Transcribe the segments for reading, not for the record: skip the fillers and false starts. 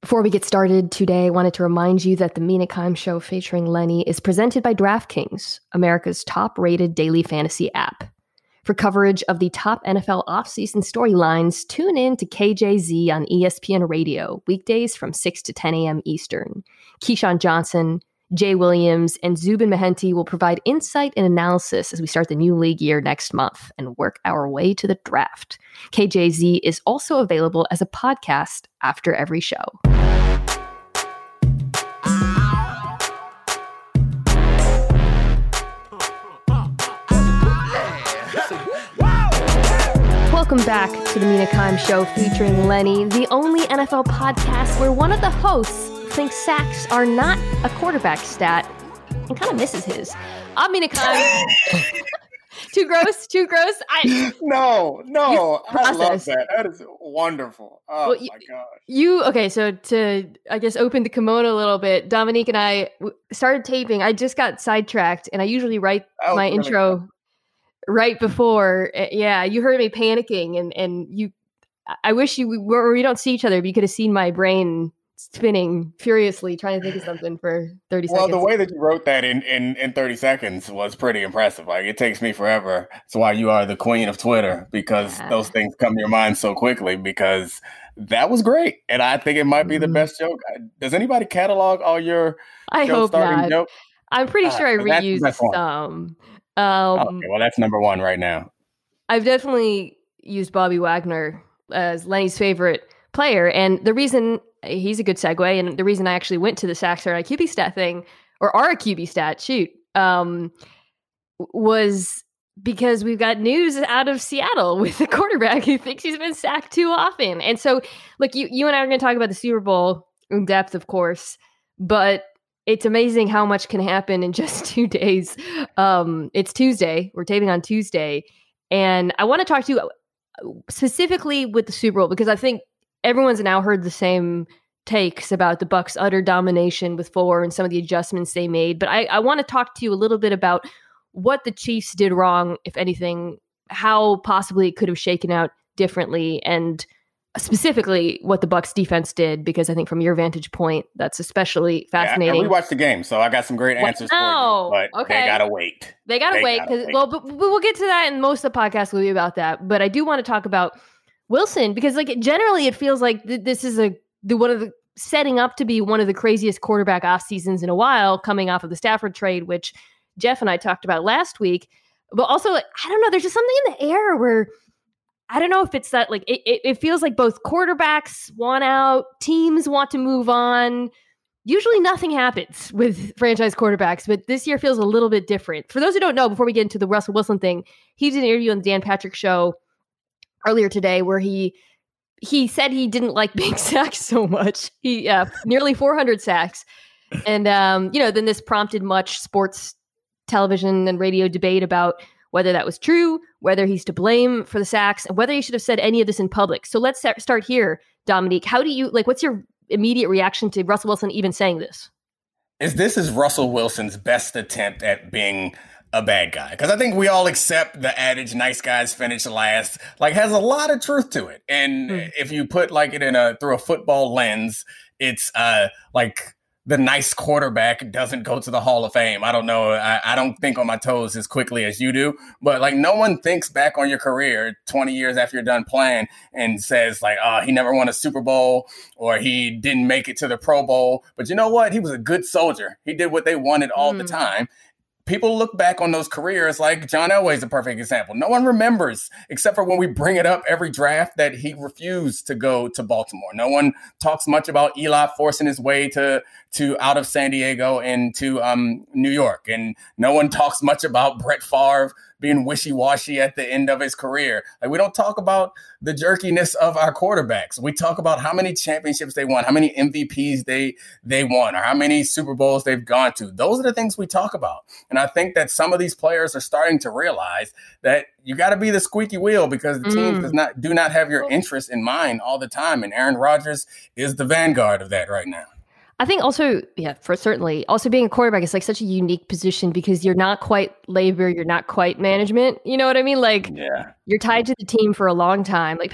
Before we get started today, I wanted to remind you that the Mina Kimes Show featuring Lenny is presented by DraftKings, America's top-rated daily fantasy app. For coverage of the top NFL offseason storylines, tune in to KJZ on ESPN Radio, weekdays from 6 to 10 a.m. Eastern. Keyshawn Johnson, Jay Williams, and Zubin Mehenti will provide insight and analysis as we start the new league year next month and work our way to the draft. KJZ is also available as a podcast after every show. Welcome back to the Mina Kimes Show featuring Lenny, the only NFL podcast where one of the hosts thinks sacks are not a quarterback stat and kind of misses his. I'm Mina Kimes. Too gross? No, I love that. That is wonderful. Oh, my gosh. Okay, so to, I guess, open the kimono a little bit, Dominique and I started taping. I just got sidetracked, and I usually write my intro right before. Yeah, you heard me panicking, and you. I wish we don't see each other, but you could have seen my brain spinning furiously, trying to think of something for 30 seconds. Well, the way that you wrote that in 30 seconds was pretty impressive. Like, it takes me forever. That's why you are the queen of Twitter, because those things come to your mind so quickly, because that was great. And I think it might be the best joke. Does anybody catalog all your show-starting jokes? I'm pretty sure I reused some. Okay, well, that's number one right now. I've definitely used Bobby Wagner as Lenny's favorite player. And the reason he's a good segue, and the reason I actually went to the sacks or QB stat thing, or our QB stat, was because we've got news out of Seattle with a quarterback who thinks he's been sacked too often. And so, look, you and I are going to talk about the Super Bowl in depth, of course, but it's amazing how much can happen in just 2 days. It's Tuesday. We're taping on Tuesday. And I want to talk to you specifically with the Super Bowl, because I think everyone's now heard the same takes about the Bucs' utter domination with 4 and some of the adjustments they made. But I want to talk to you a little bit about what the Chiefs did wrong, if anything, how possibly it could have shaken out differently, and specifically what the Bucs defense did, because I think from your vantage point, that's especially fascinating. Yeah, we watched the game, so I got some great answers for you, but okay. They gotta wait. They gotta wait, but we'll get to that, and most of the podcast will be about that. But I do want to talk about Wilson, because generally it feels like this is setting up to be one of the craziest quarterback off seasons in a while, coming off of the Stafford trade, which Jeff and I talked about last week. But also, I don't know, there's just something in the air where I don't know if it's that, it feels like both quarterbacks want out, teams want to move on. Usually nothing happens with franchise quarterbacks, but this year feels a little bit different. For those who don't know, before we get into the Russell Wilson thing, he did an interview on the Dan Patrick Show earlier today where he said he didn't like being sacked so much. He nearly 400 sacks. And, then this prompted much sports television and radio debate about whether that was true, whether he's to blame for the sacks, and whether he should have said any of this in public. So let's start here, Dominique. How do you, what's your immediate reaction to Russell Wilson even saying this? This is Russell Wilson's best attempt at being a bad guy? Because I think we all accept the adage, nice guys finish last, has a lot of truth to it. And if you put it through a football lens, it's the nice quarterback doesn't go to the Hall of Fame. I don't know. I don't think on my toes as quickly as you do, but no one thinks back on your career 20 years after you're done playing and says he never won a Super Bowl or he didn't make it to the Pro Bowl. But you know what? He was a good soldier. He did what they wanted all the time. People look back on those careers like John Elway's a perfect example. No one remembers, except for when we bring it up every draft, that he refused to go to Baltimore. No one talks much about Eli forcing his way to out of San Diego and to New York. And no one talks much about Brett Favre being wishy-washy at the end of his career. We don't talk about the jerkiness of our quarterbacks. We talk about how many championships they won, how many MVPs they won, or how many Super Bowls they've gone to. Those are the things we talk about. And I think that some of these players are starting to realize that you got to be the squeaky wheel, because the team do not have your interests in mind all the time. And Aaron Rodgers is the vanguard of that right now. I think also, for certainly, also being a quarterback is such a unique position, because you're not quite labor, you're not quite management. You know what I mean? You're tied to the team for a long time. Patrick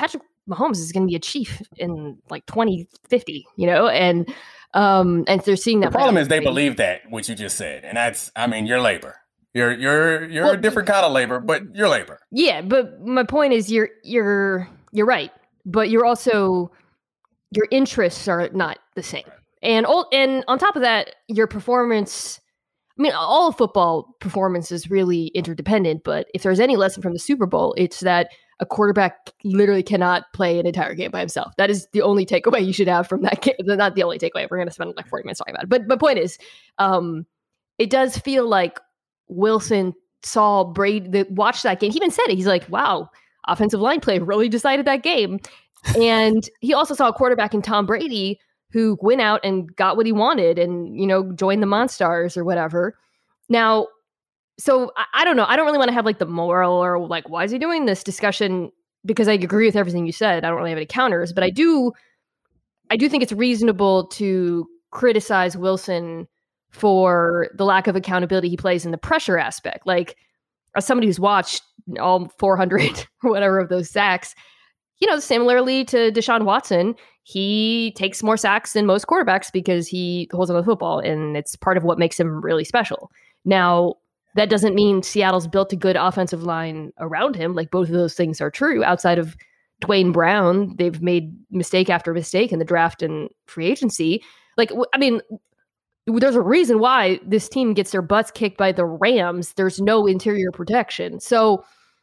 Mahomes is going to be a Chief in like 2050, and they're seeing that. The problem is they believe that what you just said, and that's, I mean, you're labor. You're a different kind of labor, but you're labor. Yeah, but my point is, you're right, but you're also, your interests are not the same, and on top of that, your performance. I mean, all football performance is really interdependent, but if there's any lesson from the Super Bowl, it's that a quarterback literally cannot play an entire game by himself. That is the only takeaway you should have from that game. Not the only takeaway. We're going to spend like 40 minutes talking about it. But my point is, it does feel like Wilson saw Brady, watched that game. He even said it. He's like, wow, offensive line play really decided that game. And he also saw a quarterback in Tom Brady who went out and got what he wanted and, joined the Monstars or whatever. Now, so I don't know. I don't really want to have like the moral or like, why is he doing this discussion? Because I agree with everything you said. I don't really have any counters, but I do think it's reasonable to criticize Wilson for the lack of accountability he plays in the pressure aspect. Like, as somebody who's watched all 400 or whatever of those sacks, similarly to Deshaun Watson, he takes more sacks than most quarterbacks because he holds on to the football, and it's part of what makes him really special. Now, that doesn't mean Seattle's built a good offensive line around him. Like, both of those things are true. Outside of Dwayne Brown, they've made mistake after mistake in the draft and free agency. Like, I mean, there's a reason why this team gets their butts kicked by the Rams. There's no interior protection. So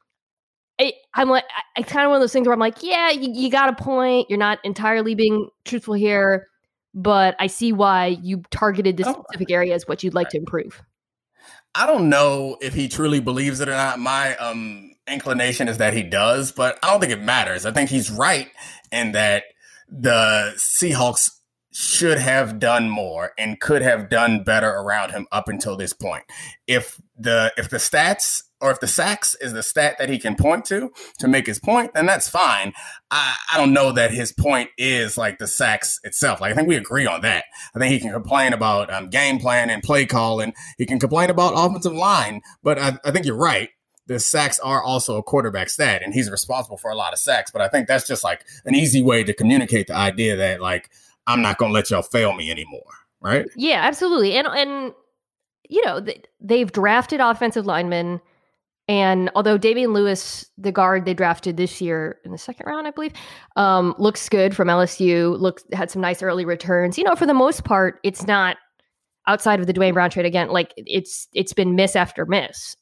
I'm like, I kind of one of those things where I'm like, yeah, you got a point. You're not entirely being truthful here, but I see why you targeted this specific area as what you'd like to improve. I don't know if he truly believes it or not. My inclination is that he does, but I don't think it matters. I think he's right in that the Seahawks should have done more and could have done better around him up until this point. If the stats or if the sacks is the stat that he can point to make his point, then that's fine. I don't know that his point is like the sacks itself. Like, I think we agree on that. I think he can complain about game plan and play call, and he can complain about offensive line. But I think you're right. The sacks are also a quarterback stat, and he's responsible for a lot of sacks. But I think that's just like an easy way to communicate the idea that, like, I'm not going to let y'all fail me anymore, right? Yeah, absolutely. And they've drafted offensive linemen, and although Damian Lewis, the guard they drafted this year in the second round, I believe, looks good from LSU, had some nice early returns. For the most part, it's not, outside of the Dwayne Brown trade again, like it's been miss after miss.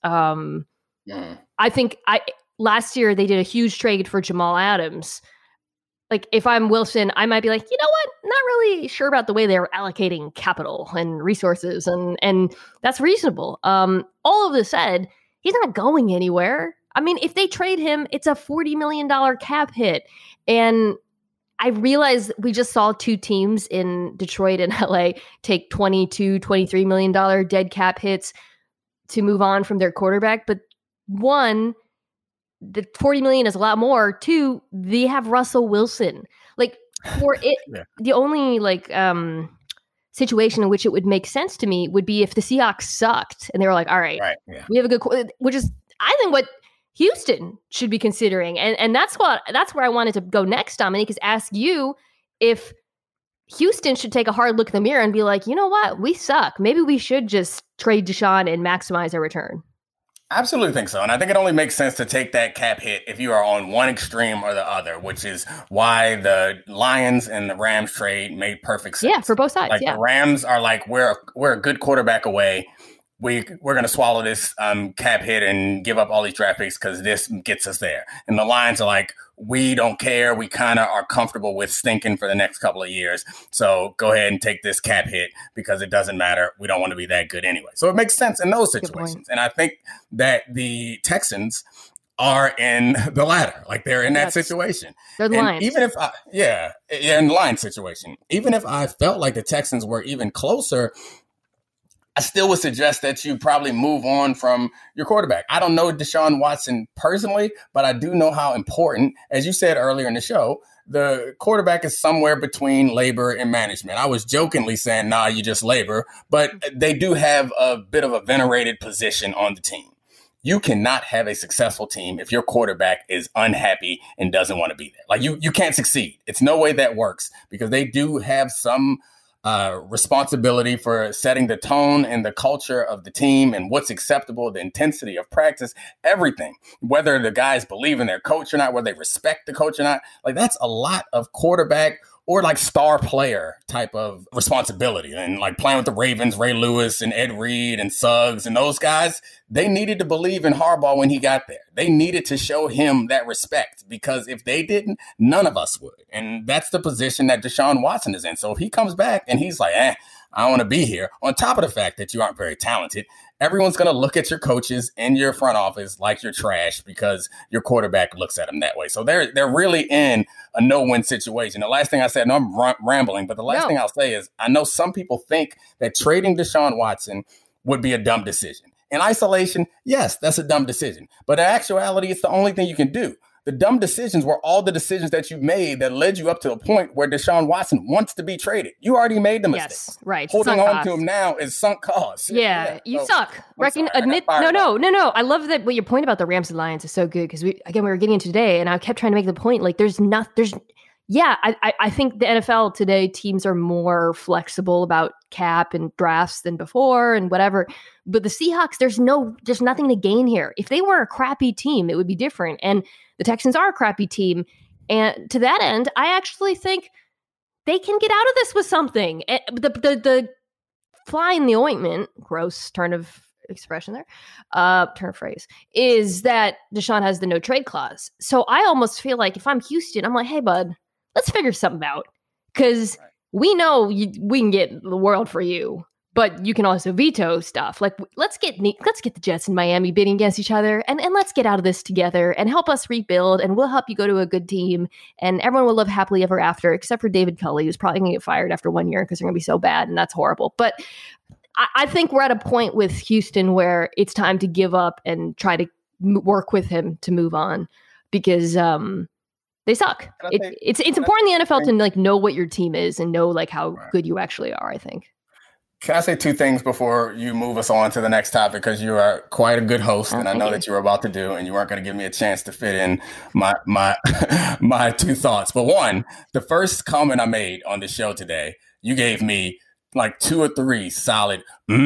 I think last year they did a huge trade for Jamal Adams. Like, if I'm Wilson, I might be like, you know what? Not really sure about the way they're allocating capital and resources, and that's reasonable. All of this said, he's not going anywhere. I mean, if they trade him, it's a $40 million cap hit. And I realize we just saw two teams in Detroit and LA take $22, $23 million dead cap hits to move on from their quarterback. But one, the 40 million is a lot more. Two, they have Russell Wilson. Like, for it, the only situation in which it would make sense to me would be if the Seahawks sucked and they were like, all right. We have a good, which is, I think, what Houston should be considering. And that's where I wanted to go next, Dominique, is ask you if Houston should take a hard look in the mirror and be like, you know what? We suck. Maybe we should just trade Deshaun and maximize our return. I absolutely think so. And I think it only makes sense to take that cap hit if you are on one extreme or the other, which is why the Lions and the Rams trade made perfect sense. Yeah, for both sides. Like, the Rams are like, we're a good quarterback away. We're going to swallow this cap hit and give up all these draft picks because this gets us there. And the Lions are like, we don't care. We kind of are comfortable with stinking for the next couple of years. So go ahead and take this cap hit because it doesn't matter. We don't want to be that good anyway. So it makes sense in those situations. And I think that the Texans are in the latter. Like, they're in that situation. They're the Lions. Even if in the Lions situation, even if I felt like the Texans were even closer, I still would suggest that you probably move on from your quarterback. I don't know Deshaun Watson personally, but I do know how important, as you said earlier in the show, the quarterback is somewhere between labor and management. I was jokingly saying, nah, you just labor, but they do have a bit of a venerated position on the team. you cannot have a successful team if your quarterback is unhappy and doesn't want to be there. Like you can't succeed. It's no way that works because they do have some responsibility for setting the tone and the culture of the team and what's acceptable, the intensity of practice, everything, whether the guys believe in their coach or not, whether they respect the coach or not. Like that's a lot of quarterback or like star player type of responsibility. And like playing with the Ravens, Ray Lewis and Ed Reed and Suggs and those guys, they needed to believe in Harbaugh when he got there. They needed to show him that respect because if they didn't, none of us would. And that's the position that Deshaun Watson is in. So if he comes back and he's like, I don't want to be here, on top of the fact that you aren't very talented, everyone's going to look at your coaches in your front office like you're trash because your quarterback looks at them that way. So they're really in a no-win situation. The last thing I said, I'm rambling, but the last thing I'll say is I know some people think that trading Deshaun Watson would be a dumb decision. In isolation, yes, that's a dumb decision. But in actuality, it's the only thing you can do. The dumb decisions were all the decisions that you made that led you up to the point where Deshaun Watson wants to be traded. You already made the mistake. Yes, right. Holding on to him now is sunk cost. Yeah, you suck. Admit. No. I love that. What your point about the Rams and Lions is so good because we were getting into today, and I kept trying to make the point like I think the NFL today teams are more flexible about cap and drafts than before and whatever. But the Seahawks, there's nothing to gain here. If they were a crappy team, it would be different. And the Texans are a crappy team. And to that end, I actually think they can get out of this with something. The fly in the ointment, gross turn of expression there, turn of phrase, is that Deshaun has the no trade clause. So I almost feel like if I'm Houston, I'm like, hey, bud, let's figure something out. Because we know we can get the world for you, but you can also veto stuff. Like, let's get the Jets and Miami bidding against each other, and let's get out of this together and help us rebuild, and we'll help you go to a good team, and everyone will live happily ever after, except for David Culley, who's probably going to get fired after 1 year because they're going to be so bad, and that's horrible. But I think we're at a point with Houston where it's time to give up and try to work with him to move on because they suck. It's important in the NFL to like know what your team is and know like how good you actually are, I think. Can I say two things before you move us on to the next topic? Because you are quite a good host, and I know that you were about to do, and you weren't going to give me a chance to fit in my my two thoughts. But one, the first comment I made on the show today, you gave me like 2 or 3 solid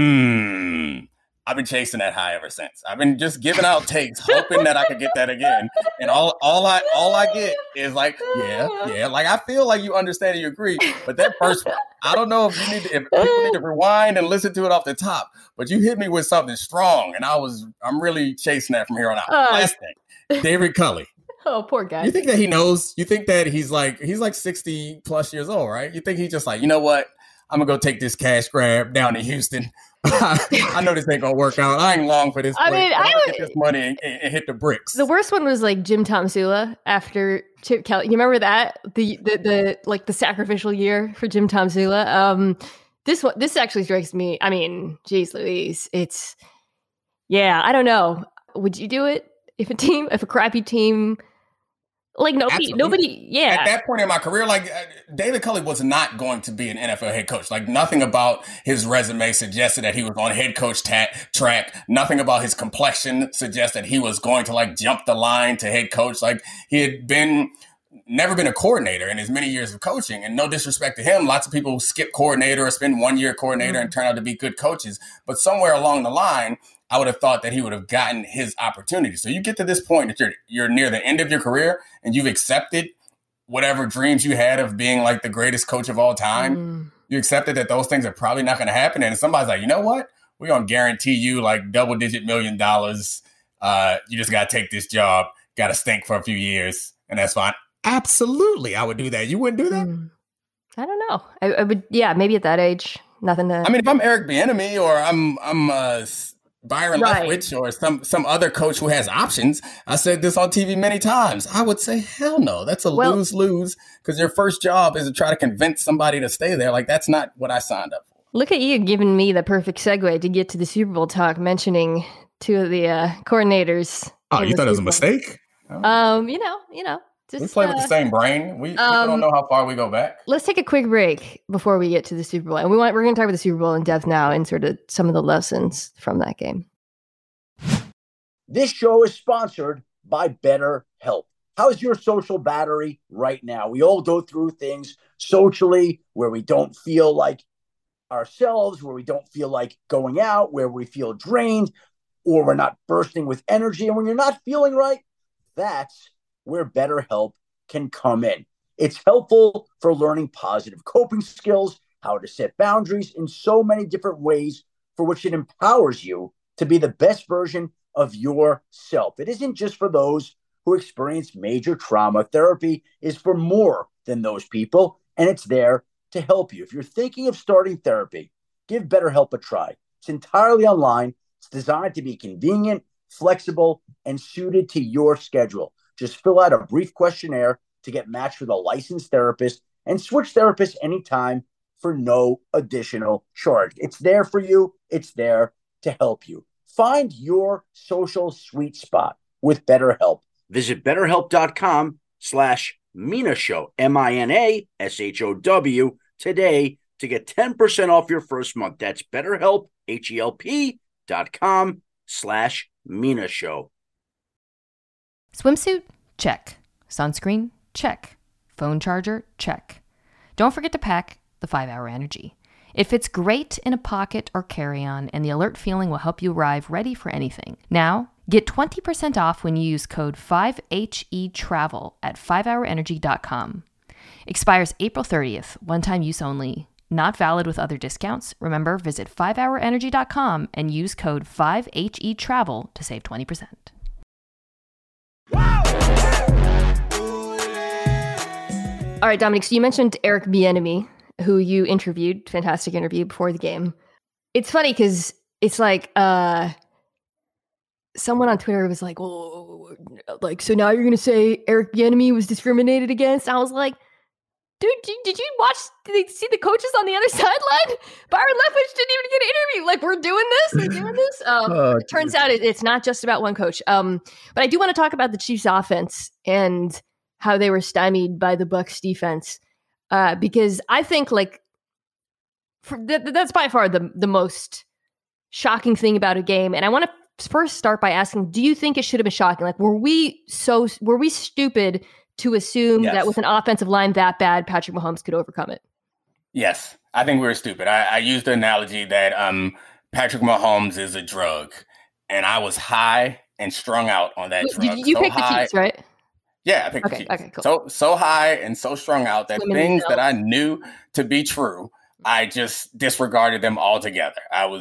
I've been chasing that high ever since. I've been just giving out takes, hoping that I could get that again. And all I get is like, yeah. Like I feel like you understand and you agree. But that first one, I don't know if people need to rewind and listen to it off the top. But you hit me with something strong, and I'm really chasing that from here on out. Last thing, David Culley. Oh, poor guy. You think that he knows? You think that he's like 60 plus years old, right? You think he's just like, you know what? I'm gonna go take this cash grab down to Houston. I know this ain't gonna work out. I ain't long for this. I would get this money and hit the bricks. The worst one was like Jim Tomsula after Chip Kelly. You remember that the like the sacrificial year for Jim Tomsula. This actually strikes me. I mean, geez Louise, I don't know. Would you do it if a crappy team? Like nobody. Yeah. At that point in my career, like David Culley was not going to be an NFL head coach. Like nothing about his resume suggested that he was on head coach track. Nothing about his complexion suggests that he was going to like jump the line to head coach. Like he had never been a coordinator in his many years of coaching. And no disrespect to him, lots of people skip coordinator or spend 1 year coordinator and turn out to be good coaches. But somewhere along the line, I would have thought that he would have gotten his opportunity. So you get to this point that you're near the end of your career and you've accepted whatever dreams you had of being like the greatest coach of all time. You accepted that those things are probably not going to happen. And somebody's like, you know what? We're going to guarantee you like double-digit $1 million. You just got to take this job, got to stink for a few years, and that's fine. Absolutely, I would do that. You wouldn't do that? I don't know. I would, maybe at that age, nothing to... I mean, if I'm Eric Bieniemy or I'm Byron Leftwich or some other coach who has options. I said this on TV many times. I would say, hell no, that's a lose-lose because your first job is to try to convince somebody to stay there. Like, that's not what I signed up for. Look at you giving me the perfect segue to get to the Super Bowl talk, mentioning 2 of the coordinators. Oh, you thought it was a mistake? Just, we play with the same brain. We don't know how far we go back. Let's take a quick break before we get to the Super Bowl. And we're going to talk about the Super Bowl in depth now and sort of some of the lessons from that game. This show is sponsored by BetterHelp. How's your social battery right now? We all go through things socially where we don't feel like ourselves, where we don't feel like going out, where we feel drained, or we're not bursting with energy. And when you're not feeling right, that's where BetterHelp can come in. It's helpful for learning positive coping skills, how to set boundaries in so many different ways, for which it empowers you to be the best version of yourself. It isn't just for those who experience major trauma. Therapy is for more than those people, and it's there to help you. If you're thinking of starting therapy, give BetterHelp a try. It's entirely online. It's designed to be convenient, flexible, and suited to your schedule. Just fill out a brief questionnaire to get matched with a licensed therapist and switch therapists anytime for no additional charge. It's there for you. It's there to help you. Find your social sweet spot with BetterHelp. Visit BetterHelp.com/MinaShow, MINASHOW today to get 10% off your first month. That's BetterHelp, HELP.com/MinaShow. Swimsuit? Check. Sunscreen? Check. Phone charger? Check. Don't forget to pack the 5-Hour Energy. It fits great in a pocket or carry-on, and the alert feeling will help you arrive ready for anything. Now, get 20% off when you use code 5HETRAVEL at 5hourenergy.com. Expires April 30th, one-time use only. Not valid with other discounts. Remember, visit 5hourenergy.com and use code 5HETRAVEL to save 20%. All right, Dominic, so you mentioned Eric Bieniemy, who you interviewed, fantastic interview before the game. It's funny because it's like someone on Twitter was like, "Oh, like so now you're gonna say Eric Bieniemy was discriminated against?" I was like, "Dude, did you see the coaches on the other sideline? Byron Leftwich didn't even get an interview. Like we're doing this. It turns out it's not just about one coach. But I do want to talk about the Chiefs' offense and how they were stymied by the Bucs' defense. Because I think that's by far the most shocking thing about a game. And I want to first start by asking, do you think it should have been shocking? Like, were we stupid to assume that with an offensive line that bad, Patrick Mahomes could overcome it? Yes, I think we were stupid. I used the analogy that Patrick Mahomes is a drug, and I was high and strung out on that drug. You picked the Chiefs, right? Yeah, I picked the Chiefs. Okay, cool. So high and so strung out that things that I knew to be true, I just disregarded them altogether.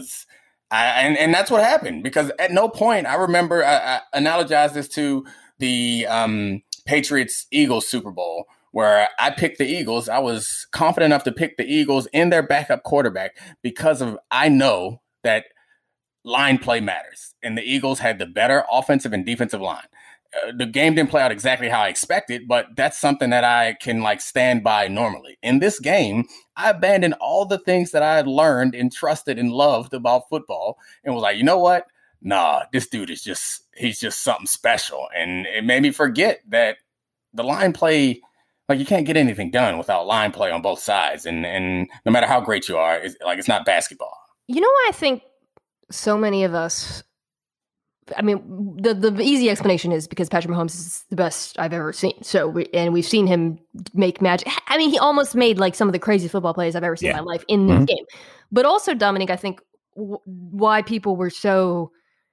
And that's what happened, because at no point, I remember, I analogized this to the Patriots-Eagles Super Bowl, where I picked the Eagles. I was confident enough to pick the Eagles in their backup quarterback because I know that line play matters. And the Eagles had the better offensive and defensive line. The game didn't play out exactly how I expected, but that's something that I can stand by normally. In this game, I abandoned all the things that I had learned and trusted and loved about football and was like, you know what? Nah, this dude he's just something special. And it made me forget that the line play, you can't get anything done without line play on both sides. And no matter how great you are, it's not basketball. You know why I think so many of us, I mean, the easy explanation is because Patrick Mahomes is the best I've ever seen. So we've seen him make magic. I mean, he almost made some of the craziest football plays I've ever seen in my life in this game. But also, Dominic, I think why people were so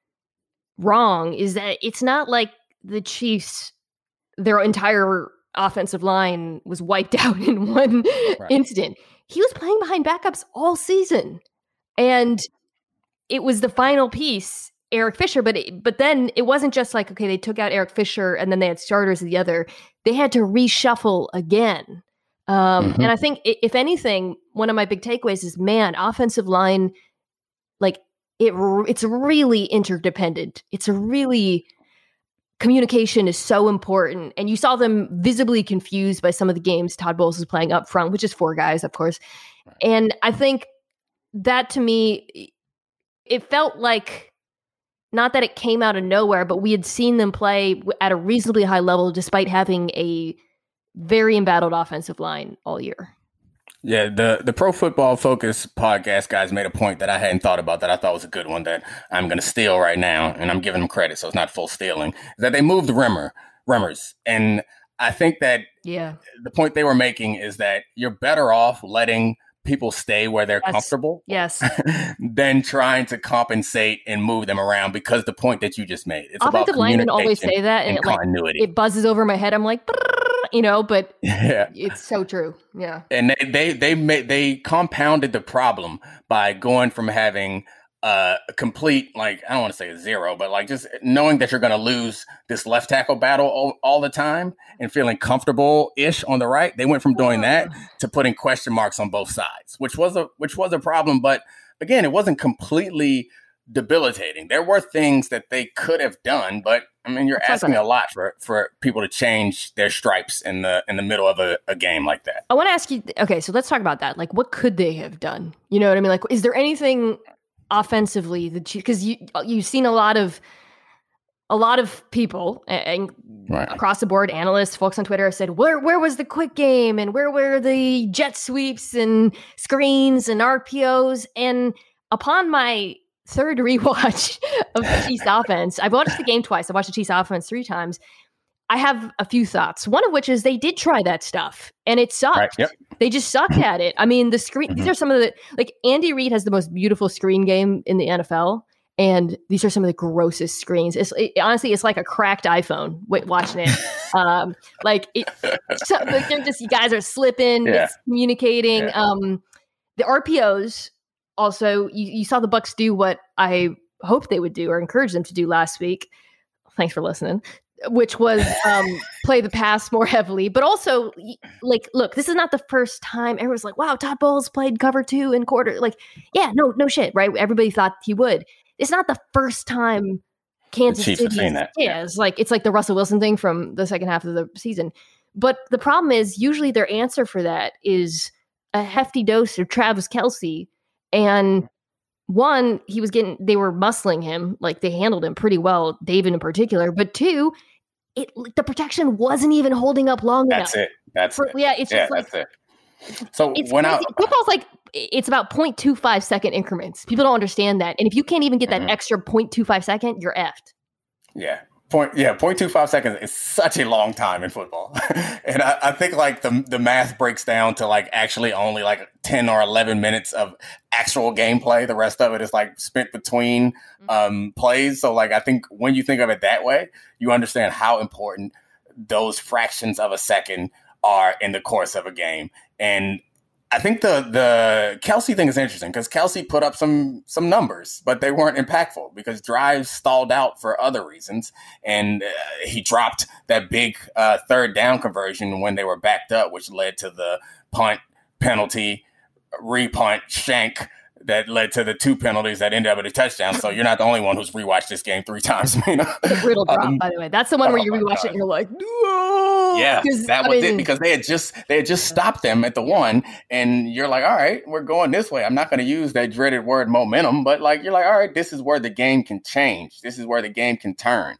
wrong is that it's not like the Chiefs, their entire offensive line was wiped out in one instant. He was playing behind backups all season. And it was the final piece, Eric Fisher, but then it wasn't just okay, they took out Eric Fisher and then they had starters of the other. They had to reshuffle again. And I think if anything, one of my big takeaways is, offensive line, it's really interdependent. It's a really, communication is so important. And you saw them visibly confused by some of the games Todd Bowles is playing up front, which is 4 guys, of course. Right. And I think that, to me, it felt like, not that it came out of nowhere, but we had seen them play at a reasonably high level despite having a very embattled offensive line all year. Yeah, the Pro Football Focus podcast guys made a point that I hadn't thought about that I thought was a good one that I'm going to steal right now, and I'm giving them credit, so it's not full stealing, that they moved Remmers. And I think that the point they were making is that you're better off letting people stay where they're comfortable than trying to compensate and move them around, because the point that you just made, it's offensive linemen always say that, and continuity. It buzzes over my head. I'm like, but it's so true. Yeah. And they compounded the problem by going from having a complete, like, I don't want to say a zero, but like just knowing that you're going to lose this left tackle battle all the time and feeling comfortable-ish on the right. They went from doing that to putting question marks on both sides, which was a problem. But again, it wasn't completely debilitating. There were things that they could have done, but I mean, you're asking a lot for people to change their stripes in the middle of a game like that. I want to ask you, okay, so let's talk about that. Like, what could they have done? You know what I mean? Like, is there anything offensively that because you've seen a lot of people and across the board, analysts, folks on Twitter have said, where was the quick game and where were the jet sweeps and screens and RPOs? And upon my third rewatch of the Chiefs offense, I've watched the game twice. I watched the Chiefs offense 3 times. I have a few thoughts. One of which is they did try that stuff and it sucked. Right, yep. They just sucked at it. I mean, the screen, these are some of the, like, Andy Reid has the most beautiful screen game in the NFL. And these are some of the grossest screens. Honestly, it's like a cracked iPhone watching it. They're just, you guys are slipping, miscommunicating. Yeah. The RPOs also, you saw the Bucs do what I hoped they would do or encourage them to do last week. Thanks for listening. Which was play the pass more heavily, but also, like, look, this is not the first time everyone's like, wow, Todd Bowles played cover 2 in quarter. Like, yeah, no shit, right? Everybody thought he would. It's not the first time Kansas City is that. Yeah, it's like the Russell Wilson thing from the second half of the season. But the problem is usually their answer for that is a hefty dose of Travis Kelce. And one, they were muscling him, like they handled him pretty well, David in particular. But 2, the protection wasn't even holding up long enough. That's it. Yeah, it's just like, that's it. So football's like, it's about 0.25 second increments. People don't understand that. And if you can't even get that extra 0.25 second, you're effed. Yeah. 0.25 seconds is such a long time in football. And I think like the math breaks down to like actually only like 10 or 11 minutes of actual gameplay. The rest of it is like spent between plays. So like, I think when you think of it that way, you understand how important those fractions of a second are in the course of a game. And I think the Kelce thing is interesting because Kelce put up some numbers, but they weren't impactful because drives stalled out for other reasons. And he dropped that big third down conversion when they were backed up, which led to the punt, penalty, repunt, shank that led to the 2 penalties that ended up with a touchdown. So you're not the only one who's rewatched this game 3 times. The brutal drop, by the way. That's the one where you rewatch it and you're like, no. Yeah, that was it because they had just stopped them at the 1, and you're like, all right, we're going this way. I'm not going to use that dreaded word momentum, but like you're like, all right, this is where the game can change. This is where the game can turn.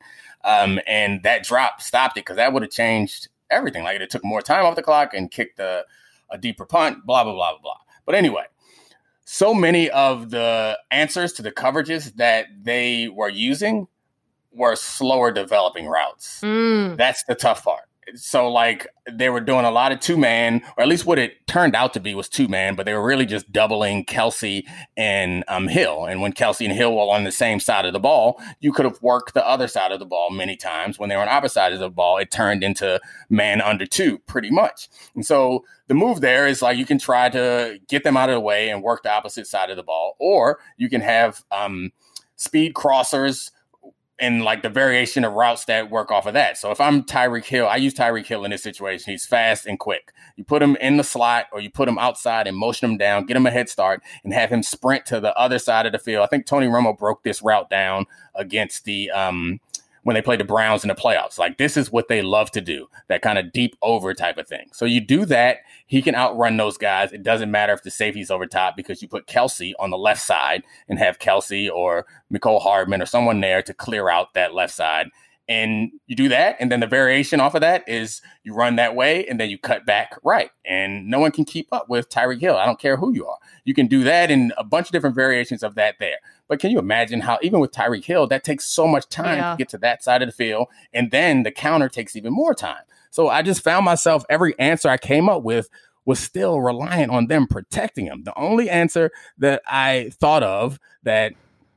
And that drop stopped it because that would have changed everything. Like it took more time off the clock and kicked a deeper punt, blah, blah, blah, blah, blah. But anyway, so many of the answers to the coverages that they were using were slower developing routes. That's the tough part. So like they were doing a lot of 2-man, or at least what it turned out to be was 2-man, but they were really just doubling Kelce and Hill. And when Kelce and Hill were on the same side of the ball, you could have worked the other side of the ball many times. When they were on opposite sides of the ball, it turned into man under 2 pretty much. And so the move there is like you can try to get them out of the way and work the opposite side of the ball, or you can have speed crossers and like the variation of routes that work off of that. So if I'm Tyreek Hill, I use Tyreek Hill in this situation. He's fast and quick. You put him in the slot or you put him outside and motion him down, get him a head start and have him sprint to the other side of the field. I think Tony Romo broke this route down against the when they played the Browns in the playoffs. Like this is what they love to do, that kind of deep over type of thing. So you do that, he can outrun those guys. It doesn't matter if the safety's over top because you put Kelce on the left side and have Kelce or Mecole Hardman or someone there to clear out that left side And you do that, and then the variation off of that is you run that way, and then you cut back right. And no one can keep up with Tyreek Hill. I don't care who you are. You can do that in a bunch of different variations of that there. But can you imagine how, even with Tyreek Hill, that takes so much time to get to that side of the field, and then the counter takes even more time. So I just found myself, every answer I came up with was still reliant on them protecting him. The only answer that I thought of that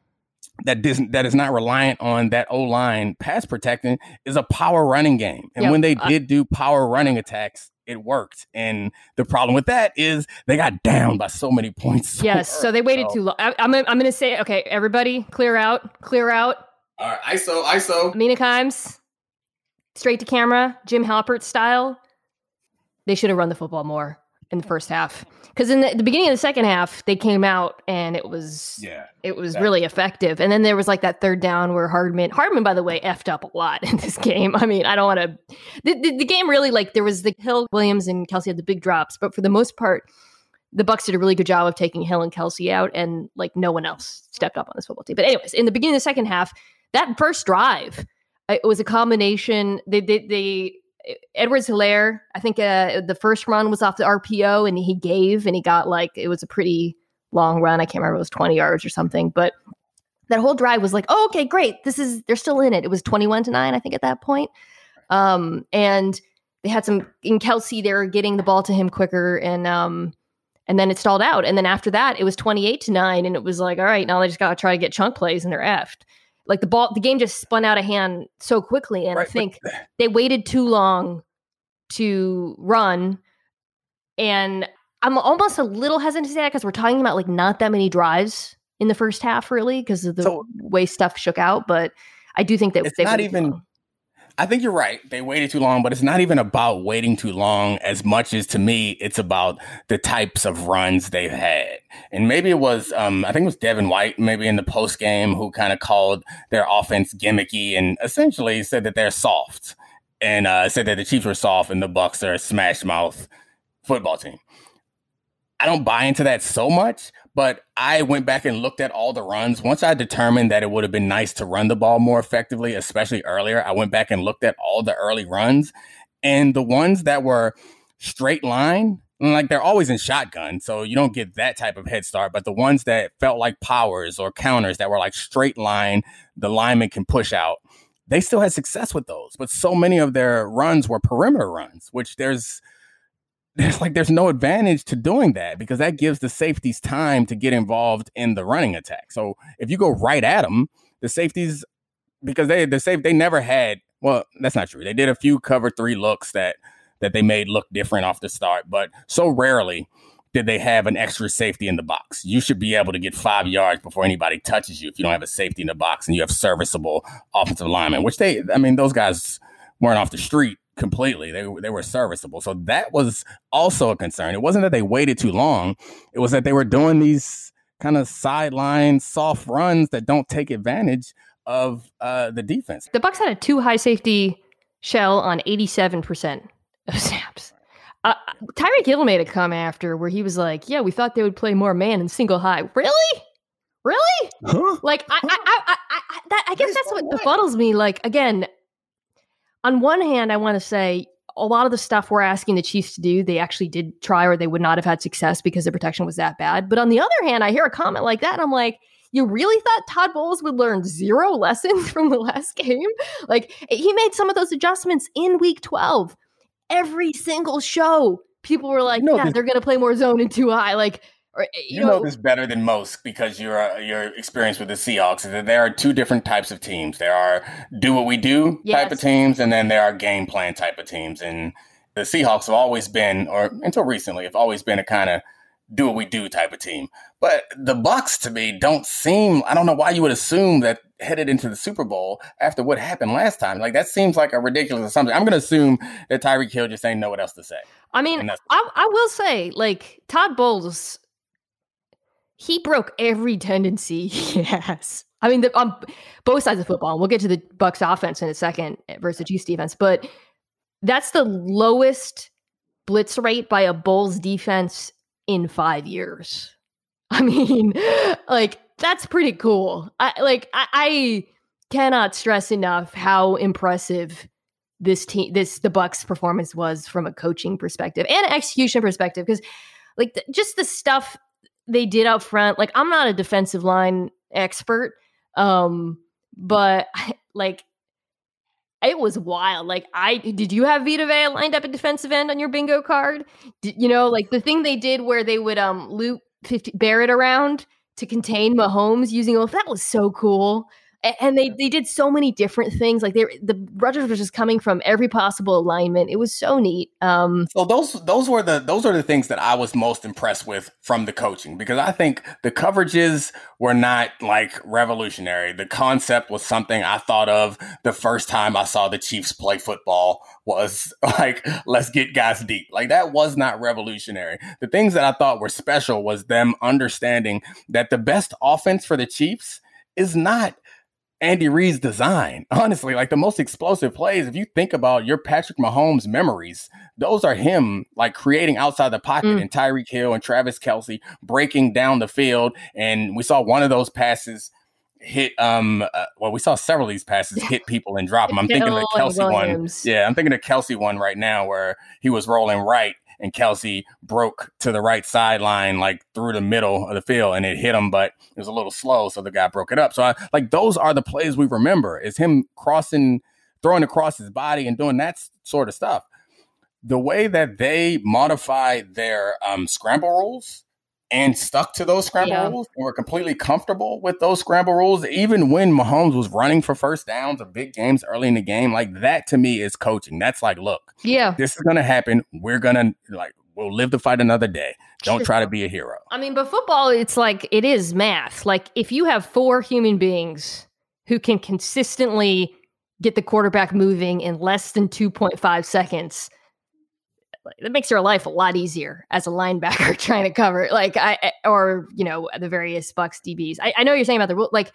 is not reliant on that O-line pass protecting is a power running game. And when they did do power running attacks, it worked. And the problem with that is they got down by so many points. So they waited too long. I'm going to say, okay, everybody clear out. All right, ISO. Mina Kimes, straight to camera, Jim Halpert style. They should have run the football more in the first half. Because in the beginning of the second half, they came out and it was really effective. And then there was like that third down where Hardman, by the way, effed up a lot in this game. I mean, I don't want to. The game really, like, there was the Hill, Williams, and Kelsey had the big drops, but for the most part, the Bucs did a really good job of taking Hill and Kelsey out, and like no one else stepped up on this football team. But anyways, in the beginning of the second half, that first drive, it was a combination. They Edwards-Helaire, I think the first run was off the RPO, and he got like, it was a pretty long run. I can't remember, it was 20 yards or something, but that whole drive was like, oh, okay, great. They're still in it. It was 21-9, I think, at that point. And they had in Kelsey, they were getting the ball to him quicker, and then it stalled out. And then after that, it was 28-9, and it was like, all right, now they just got to try to get chunk plays, and they're effed. Like the game just spun out of hand so quickly. And I think they waited too long to run. And I'm almost a little hesitant to say that because we're talking about like not that many drives in the first half, really, because of the way stuff shook out. But I do think that it's not even. I think you're right. They waited too long, but it's not even about waiting too long as much as, to me, it's about the types of runs they've had. And maybe it was, I think it was Devin White, maybe in the post game, who kind of called their offense gimmicky and essentially said that they're soft, and said that the Chiefs were soft and the Bucs are a smash mouth football team. I don't buy into that so much, but I went back and looked at all the runs. Once I determined that it would have been nice to run the ball more effectively, especially earlier, I went back and looked at all the early runs, and the ones that were straight line, like, they're always in shotgun, so you don't get that type of head start. But the ones that felt like powers or counters that were like straight line, the lineman can push out, they still had success with those. But so many of their runs were perimeter runs, which there's no advantage to doing that, because that gives the safeties time to get involved in the running attack. So if you go right at them, the safeties, because they never had, well, that's not true. They did a few cover 3 looks that they made look different off the start, but so rarely did they have an extra safety in the box. You should be able to get 5 yards before anybody touches you if you don't have a safety in the box and you have serviceable offensive linemen, which those guys weren't off the street completely. They were serviceable. So that was also a concern. It wasn't that they waited too long. It was that they were doing these kind of sideline soft runs that don't take advantage of the defense. The Bucs had a 2 high safety shell on 87% of snaps. Tyreek Hill made a comment after where he was like, yeah, we thought they would play more man and single high. Really? Huh? Like, I guess that's what befuddles me. Like, again, on one hand, I want to say a lot of the stuff we're asking the Chiefs to do, they actually did try, or they would not have had success because the protection was that bad. But on the other hand, I hear a comment like that, and I'm like, you really thought Todd Bowles would learn 0 lessons from the last game? Like, he made some of those adjustments in week 12. Every single show, people were like, they're going to play more zone and 2 high. Like, you know this better than most because your experience with the Seahawks is that there are 2 different types of teams. There are do what we do type of teams, and then there are game plan type of teams. And the Seahawks have always been, or until recently, have always been a kind of do what we do type of team. But the Bucs, to me, don't seem, I don't know why you would assume that headed into the Super Bowl after what happened last time. Like, that seems like a ridiculous assumption. I'm going to assume that Tyreek Hill just ain't know what else to say. I mean, I will say, like, Todd Bowles, he broke every tendency he has. I mean, on both sides of football. We'll get to the Bucs offense in a second versus Chiefs defense, but that's the lowest blitz rate by a Bulls defense in 5 years. I mean, like, that's pretty cool. I cannot stress enough how impressive the Bucs performance was from a coaching perspective and execution perspective. Because like just the stuff they did up front, like I'm not a defensive line expert, but like it was wild. Like did you have Vita Vea lined up at defensive end on your bingo card? Like the thing they did where they would loop Barrett around to contain Mahomes using that was so cool. And they did so many different things. Like the rushers were just coming from every possible alignment. It was so neat. So those are the things that I was most impressed with from the coaching, because I think the coverages were not like revolutionary. The concept was something I thought of the first time I saw the Chiefs play football, was like, let's get guys deep. Like that was not revolutionary. The things that I thought were special was them understanding that the best offense for the Chiefs is not Andy Reid's design. Honestly, like the most explosive plays, if you think about your Patrick Mahomes memories, those are him like creating outside the pocket and Tyreek Hill and Travis Kelce breaking down the field. And we saw one of those passes hit, we saw several of these passes hit people and drop them. I'm thinking the Kelce one. Yeah, I'm thinking the Kelce one right now where he was rolling right and Kelce broke to the right sideline, like through the middle of the field, and it hit him, but it was a little slow, so the guy broke it up. So those are the plays we remember, is him throwing across his body and doing that sort of stuff. The way that they modified their scramble rules and stuck to those scramble rules and were completely comfortable with those scramble rules, even when Mahomes was running for first downs or big games early in the game, like that to me is coaching. That's like, look, this is going to happen. We're going to we'll live to fight another day. Don't try to be a hero. I mean, but football, it's like, it is math. Like if you have 4 human beings who can consistently get the quarterback moving in less than 2.5 seconds, that makes your life a lot easier as a linebacker trying to cover, the various Bucs DBs. I know what you're saying about the rule, like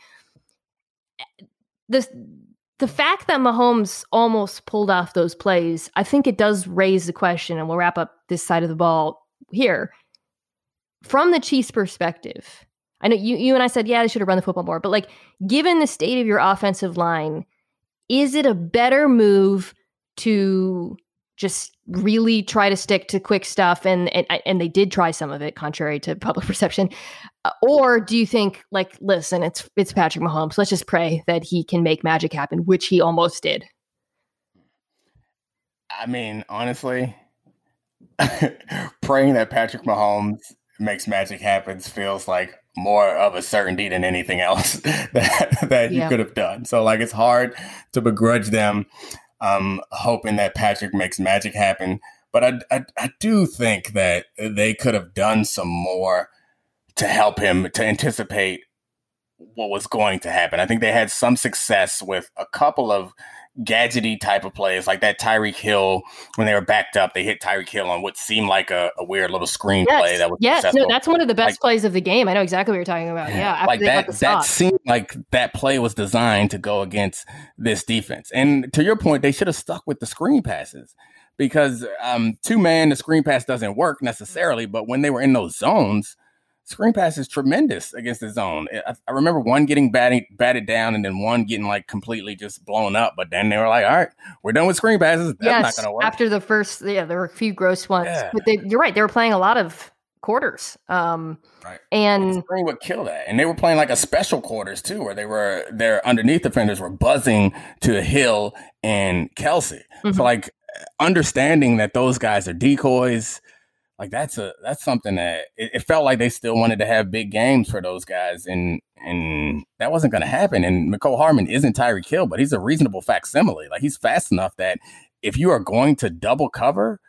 the fact that Mahomes almost pulled off those plays. I think it does raise the question, and we'll wrap up this side of the ball here from the Chiefs' perspective. I know you and I said, they should have run the football more, but like, given the state of your offensive line, is it a better move to just really try to stick to quick stuff, and they did try some of it, contrary to public perception? Or do you think, like, listen, it's Patrick Mahomes, let's just pray that he can make magic happen, which he almost did? I mean, honestly, praying that Patrick Mahomes makes magic happen feels like more of a certainty than anything else that you could have done. So like, it's hard to begrudge them hoping that Patrick makes magic happen. But I do think that they could have done some more to help him to anticipate what was going to happen. I think they had some success with a couple of gadgety type of plays, like that Tyreek Hill, when they were backed up, they hit Tyreek Hill on what seemed like a weird little screen play that was successful. No, that's one of the best plays of the game. I know exactly what you're talking about. Yeah, after that seemed like that play was designed to go against this defense. And to your point, they should have stuck with the screen passes, because 2-man, the screen pass doesn't work necessarily, but when they were in those zones, screen pass is tremendous against the zone. I remember one getting batted down and then one getting like completely just blown up. But then they were like, all right, we're done with screen passes. That's not going to work. After the first, there were a few gross ones. Yeah. But you're right. They were playing a lot of quarters. Right. And the screen would kill that. And they were playing like a special quarters too, where their underneath defenders were buzzing to Hill and Kelce. Mm-hmm. So like understanding that those guys are decoys, like that's something that it felt like they still wanted to have big games for those guys, and that wasn't going to happen. And Mecole Hardman isn't Tyreek Hill, but he's a reasonable facsimile. Like he's fast enough that if you are going to double cover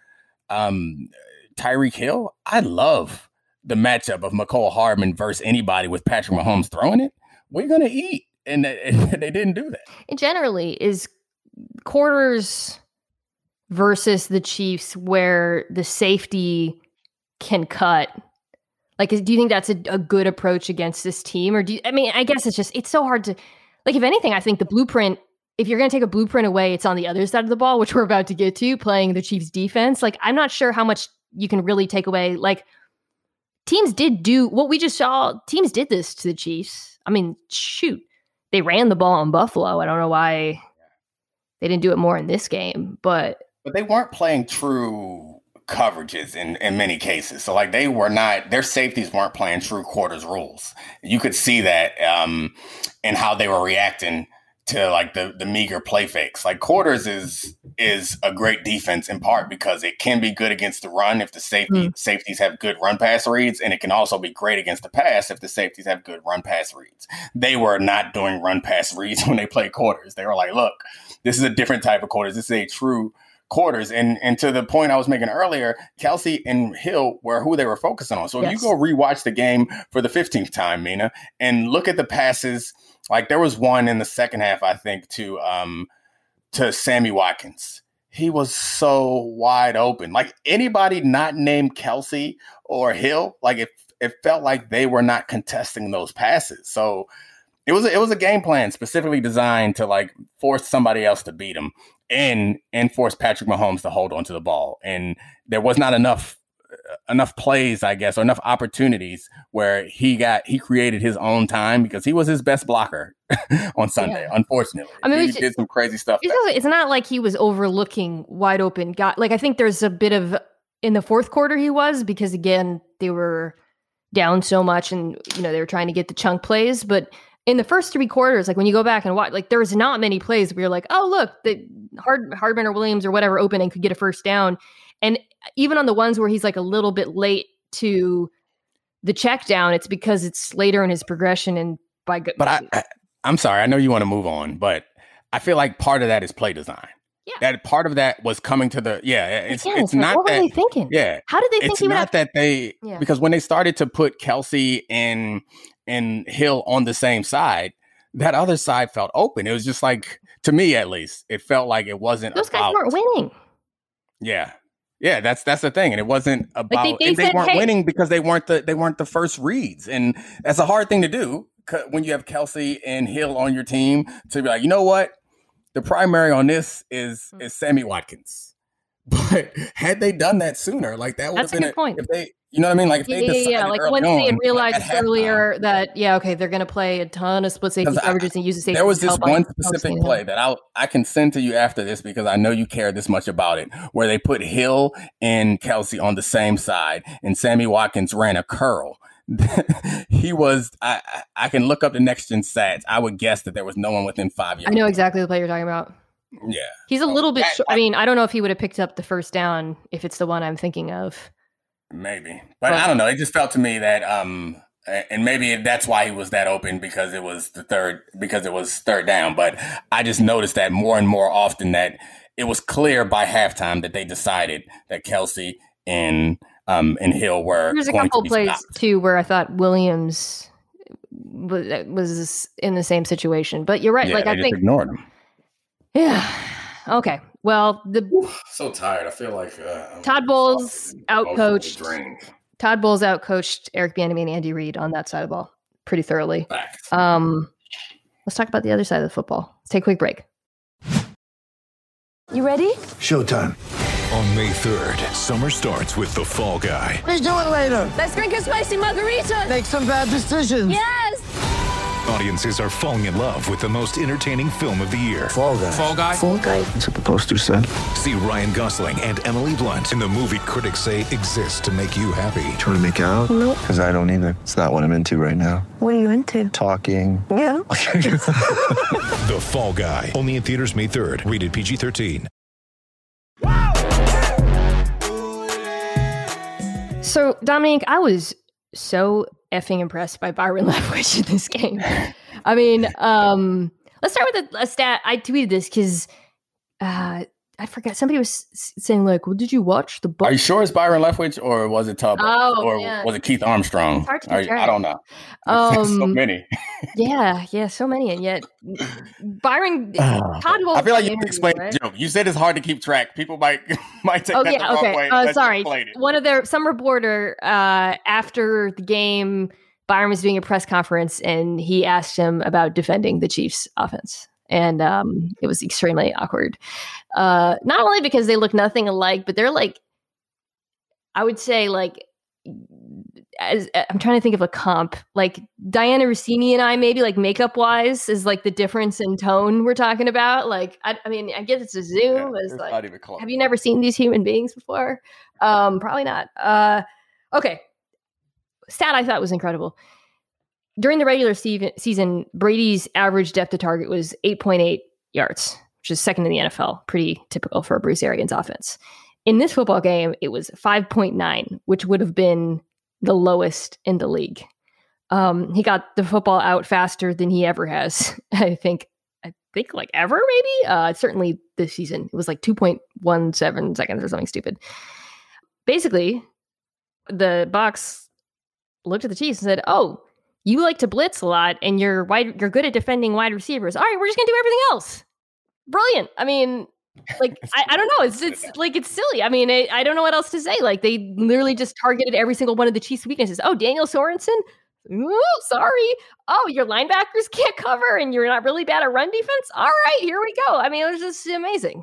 Tyreek Hill, I love the matchup of Mecole Hardman versus anybody with Patrick Mahomes throwing it. We're going to eat, and they didn't do that. And generally, is quarters versus the Chiefs where the safety can cut. Like, do you think that's a good approach against this team? Or I guess it's so hard to, like, if anything, I think the blueprint, if you're going to take a blueprint away, it's on the other side of the ball, which we're about to get to, playing the Chiefs defense. Like, I'm not sure how much you can really take away. Like, teams did do what we just saw. Teams did this to the Chiefs. I mean, shoot. they ran the ball in Buffalo. I don't know why they didn't do it more in this game, but they weren't playing true coverages in many cases. So like their safeties weren't playing true quarters rules. You could see that in how they were reacting to like the meager play fakes. Like quarters is a great defense in part because it can be good against the run if the safeties have good run pass reads, and it can also be great against the pass if the safeties have good run pass reads. They were not doing run pass reads when they played quarters. They were like, look, this is a different type of quarters. This is a true quarters. And to the point I was making earlier, Kelce and Hill were who they were focusing on. So if you go rewatch the game for the 15th time, Mina, and look at the passes, like there was one in the second half, I think, to Sammy Watkins. He was so wide open. Like anybody not named Kelce or Hill, like it felt like they were not contesting those passes. So it was a game plan specifically designed to like force somebody else to beat him and force Patrick Mahomes to hold on to the ball. And there was not enough plays, I guess, or enough opportunities where he created his own time because he was his best blocker on Sunday. Yeah. Unfortunately, I mean, he did some crazy stuff. It's not like he was overlooking wide open guy. Like I think there's a bit of in the fourth quarter he was, because again they were down so much and they were trying to get the chunk plays, but in the first three quarters, like when you go back and watch, like there was not many plays where you're like, oh look, the Hardman or Williams or whatever open and could get a first down. And even on the ones where he's like a little bit late to the check down, it's because it's later in his progression and by good. But I'm sorry, I know you want to move on, but I feel like part of that is play design. Yeah. That part of that was coming to the it's not what that, were they thinking? Yeah. How did they think it's not that they because when they started to put Kelce and Hill on the same side, that other side felt open. It was just like, to me at least, it felt like it wasn't those guys weren't winning. Yeah. Yeah, that's the thing. And it wasn't about like they weren't winning because they weren't the first reads. And that's a hard thing to do when you have Kelce and Hill on your team, to be like, you know what? The primary on this is Sammy Watkins. But had they done that sooner, like that would have been a good point. If they, you know what I mean? Like if they decided like once they had realized earlier that they're going to play a ton of split safety coverages and use the safety. There was this one specific play that I can send to you after this because I know you care this much about it, where they put Hill and Kelce on the same side and Sammy Watkins ran a curl. He was, I can look up the next gen stats. I would guess that there was no one within 5 yards. I know exactly the play you're talking about. Yeah. He's a little bit, I mean, I don't know if he would have picked up the first down if it's the one I'm thinking of. Maybe. But I don't know. It just felt to me that, and maybe that's why he was that open because it was third down. But I just noticed that more and more often that it was clear by halftime that they decided that Kelce and Hill were. There's a couple plays too where I thought Williams was in the same situation, but you're right. Yeah, like I think ignored him. Yeah. Okay. Well, so tired. I feel like Todd Bowles outcoached. Todd Bowles outcoached Eric Bieniemy and Andy Reid on that side of the ball pretty thoroughly. Facts. Let's talk about the other side of the football. Let's take a quick break. You ready? Showtime. On May 3rd, summer starts with The Fall Guy. Let's do it later. Let's drink a spicy margarita. Make some bad decisions. Yes. Audiences are falling in love with the most entertaining film of the year. Fall Guy. Fall Guy? Fall Guy. That's what the poster said. See Ryan Gosling and Emily Blunt in the movie critics say exists to make you happy. Trying to make it out? Nope. Because I don't either. It's not what I'm into right now. What are you into? Talking. Yeah. The Fall Guy. Only in theaters May 3rd. Rated PG-13. So, Dominique, I was so effing impressed by Byron Leftwich in this game. I mean, let's start with a stat. I tweeted this because I forgot. Somebody was saying like, well, did you watch the Are you sure it's Byron Leftwich or was it Tubbo? Was it Keith Armstrong? It's hard to I don't know. So many. yeah, so many. And yet, Byron, Todd Bowles. I feel like you explained the joke. You said it's hard to keep track. People might take that the wrong way. Sorry. Some reporter after the game, Byron was doing a press conference and he asked him about defending the Chiefs offense. And it was extremely awkward. Not only because they look nothing alike, but they're like, I would say like I'm trying to think of a comp, like Diana Rossini and I, maybe like makeup wise, is like the difference in tone we're talking about. Like, I mean, I guess it's a Zoom. Yeah, It's like, not even close. have you never seen these human beings before? Probably not. Okay. Stat I thought was incredible. During the regular season, Brady's average depth of target was 8.8 yards, which is second in the NFL. Pretty typical for a Bruce Arians offense. In this football game, it was 5.9, which would have been the lowest in the league. He got the football out faster than he ever has. I think like ever, maybe. Certainly this season, it was like 2.17 seconds or something stupid. Basically, the Bucs looked at the Chiefs and said, "Oh, you like to blitz a lot, and you're good at defending wide receivers. All right, we're just gonna do everything else." Brilliant. I mean, like I don't know. It's like it's silly. I mean, I don't know what else to say. Like they literally just targeted every single one of the Chiefs' weaknesses. Oh, Daniel Sorensen. Ooh, sorry. Oh, your linebackers can't cover, and you're not really bad at run defense. All right, here we go. I mean, it was just amazing.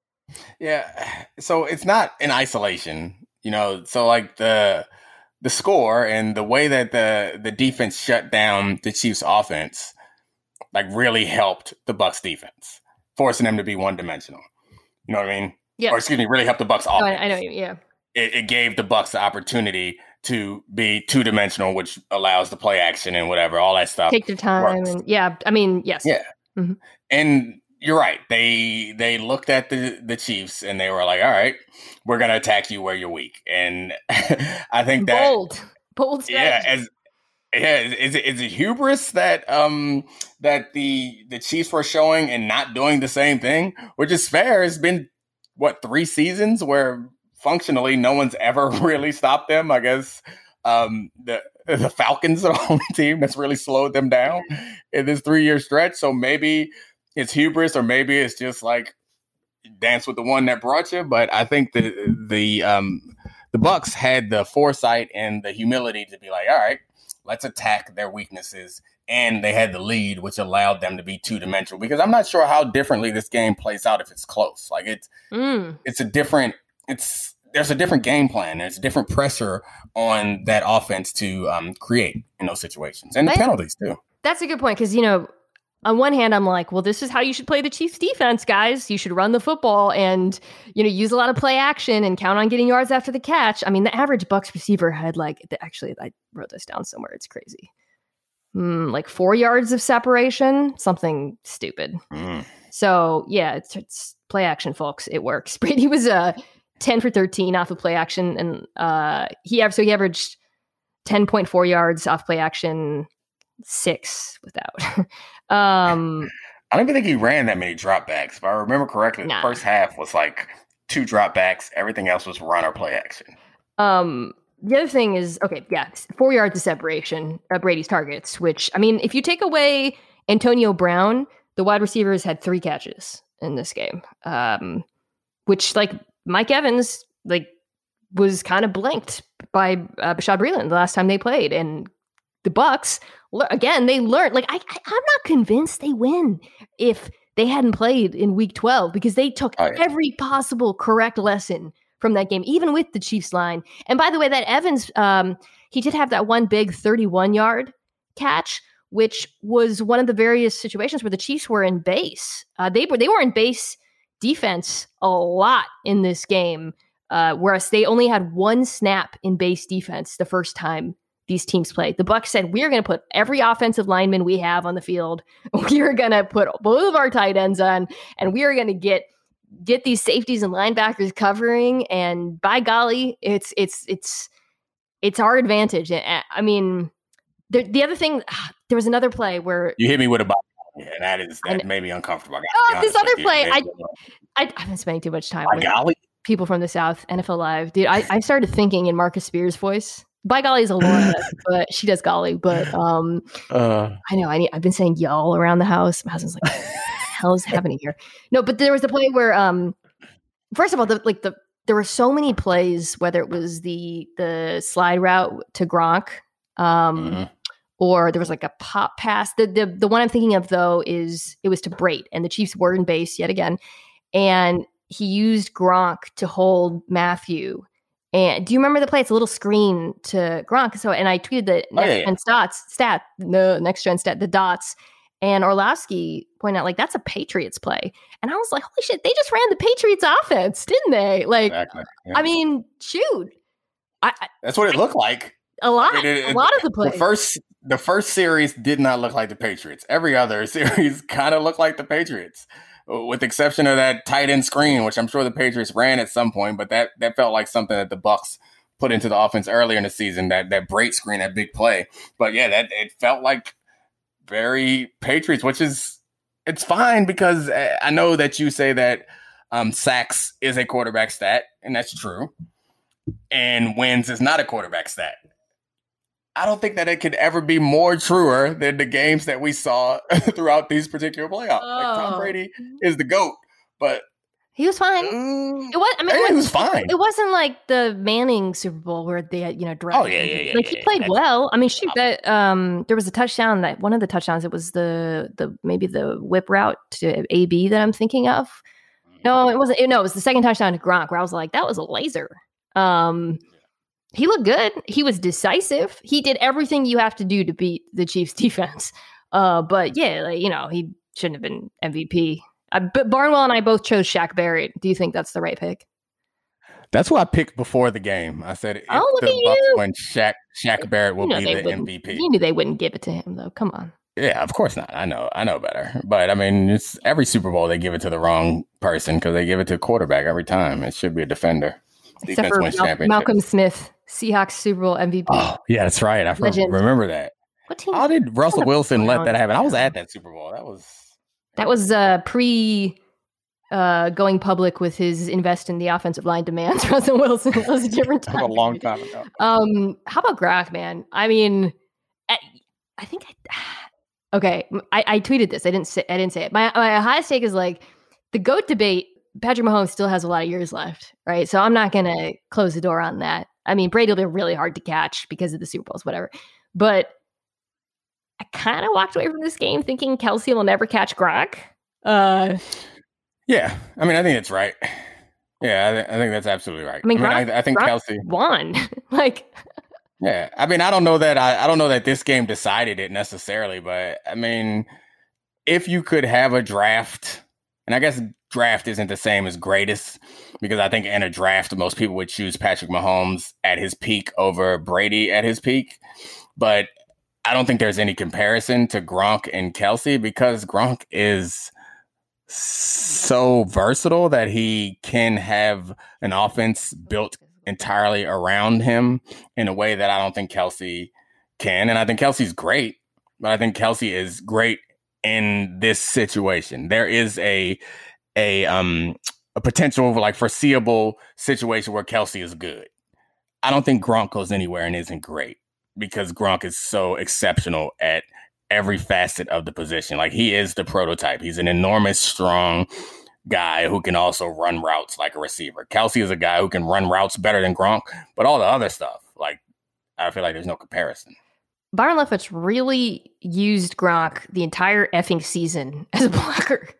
Yeah. So it's not in isolation, So like the score and the way that the defense shut down the Chiefs' offense, like really helped the Bucs defense, forcing them to be one-dimensional. You know what I mean? Yeah. Or excuse me, really helped the Bucs offense. I know. Yeah. It gave the Bucs the opportunity to be two-dimensional, which allows the play action and whatever, all that stuff. Take their time. And yeah. I mean, yes. Yeah. Mm-hmm. And you're right. They looked at the Chiefs and they were like, all right, we're going to attack you where you're weak. And I think that bold strategy. Is it hubris that that the Chiefs were showing and not doing the same thing, which is fair. It's been 3 seasons where functionally no one's ever really stopped them. I guess the Falcons are the only team that's really slowed them down in this 3-year stretch. So maybe it's hubris, or maybe it's just like dance with the one that brought you. But I think the Bucs had the foresight and the humility to be like, all right, let's attack their weaknesses. And they had the lead, which allowed them to be two-dimensional. Because I'm not sure how differently this game plays out if it's close. Like there's a different game plan. There's different pressure on that offense to create in those situations, and the penalties too. That's a good point, because on one hand, I'm like, well, this is how you should play the Chiefs defense, guys. You should run the football and, use a lot of play action and count on getting yards after the catch. I mean, the average Bucs receiver had actually, I wrote this down somewhere. It's crazy. Like 4 yards of separation, something stupid. So yeah, it's play action, folks. It works. Brady was 10 for 13 off of play action. And he averaged 10.4 yards off play action, 6 without. I don't even think he ran that many dropbacks. If I remember correctly, the first half was like 2 dropbacks. Everything else was run or play action. The other thing is, 4 yards of separation at Brady's targets, which, I mean, if you take away Antonio Brown, the wide receivers had 3 catches in this game, which, like, Mike Evans, was kind of blanked by Bashaud Breeland the last time they played. And the Bucs, again, they learned. Like, I'm not convinced they win if they hadn't played in Week 12, because they took every possible correct lesson from that game, even with the Chiefs line. And by the way, that Evans, he did have that one big 31-yard catch, which was one of the various situations where the Chiefs were in base. They were in base defense a lot in this game, whereas they only had 1 snap in base defense the first time these teams played. The Bucs said, we're going to put every offensive lineman we have on the field. We're going to put both of our tight ends on, and we are going to get these safeties and linebackers covering. And by golly, it's our advantage. I mean, the other thing, there was another play where you hit me with a ball, and that made me uncomfortable. This other play, I've been spending too much time with people from the South, NFL Live. Dude, I started thinking in Marcus Spears' voice. By golly is a Laura, but she does golly. But I know I've been saying y'all around the house. My husband's like, what the hell is happening here? No, but there was the play where, first of all, there were so many plays, whether it was the slide route to Gronk, or there was like a pop pass. The one I'm thinking of though is it was to Brate, and the Chiefs were in base yet again, and he used Gronk to hold Matthew. And do you remember the play? It's a little screen to Gronk. So, and I tweeted the next gen stat, the dots. And Orlovsky pointed out, like, that's a Patriots play. And I was like, holy shit, they just ran the Patriots offense, didn't they? Like, exactly. Yeah. I mean, shoot. That's what it looked like. A lot of the plays. The first series did not look like the Patriots. Every other series kind of looked like the Patriots, with the exception of that tight end screen, which I'm sure the Patriots ran at some point, but that felt like something that the Bucs put into the offense earlier in the season, that break screen, that big play. But yeah, it felt like very Patriots, which is, it's fine, because I know that you say that sacks is a quarterback stat, and that's true, and wins is not a quarterback stat. I don't think that it could ever be more truer than the games that we saw throughout these particular playoffs. Like, Tom Brady is the GOAT, but he was fine. He was fine. It wasn't like the Manning Super Bowl where they had, drafted. Oh yeah. Like, he played well. I mean, shoot, that there was a touchdown, that one of the touchdowns, it was maybe the whip route to AB that I'm thinking of. No, it wasn't. No, it was the second touchdown to Gronk, where I was like, that was a laser. He looked good. He was decisive. He did everything you have to do to beat the Chiefs defense. But yeah, he shouldn't have been MVP. But Barnwell and I both chose Shaq Barrett. Do you think that's the right pick? That's what I picked before the game. I said, if the Bucs win, Shaq Barrett will be the MVP. You knew they wouldn't give it to him, though. Come on. Yeah, of course not. I know better. But I mean, it's every Super Bowl they give it to the wrong person, because they give it to a quarterback every time. It should be a defender. Except for Malcolm Smith, Seahawks Super Bowl MVP. Oh, yeah, that's right. I remember that. What team? How did Russell Wilson let that happen? I was at that Super Bowl. That was pre going public with his invest in the offensive line demands. Russell Wilson. That was a different time. A long time ago. How about Gronk, man? I mean, I think okay. I tweeted this. I didn't say it. My highest take is, like, the GOAT debate. Patrick Mahomes still has a lot of years left, right? So I'm not going to close the door on that. I mean, Brady will be really hard to catch because of the Super Bowls, whatever. But I kind of walked away from this game thinking Kelsey will never catch Gronk. Yeah, I mean, I think it's right. Yeah, I think that's absolutely right. I think Gronk Kelsey won. Like, yeah, I mean, I don't know that this game decided it necessarily, but I mean, if you could have a draft, and I guess draft isn't the same as greatest, because I think in a draft, most people would choose Patrick Mahomes at his peak over Brady at his peak. But I don't think there's any comparison to Gronk and Kelsey, because Gronk is so versatile that he can have an offense built entirely around him in a way that I don't think Kelsey can. And I think Kelsey's great, but I think Kelsey is great in this situation. There is a potential, like, foreseeable situation where Kelsey is good. I don't think Gronk goes anywhere and isn't great, because Gronk is so exceptional at every facet of the position. Like, he is the prototype. He's an enormous, strong guy who can also run routes like a receiver. Kelsey is a guy who can run routes better than Gronk, but all the other stuff, like, I feel like there's no comparison. Byron Leftwich really used Gronk the entire effing season as a blocker.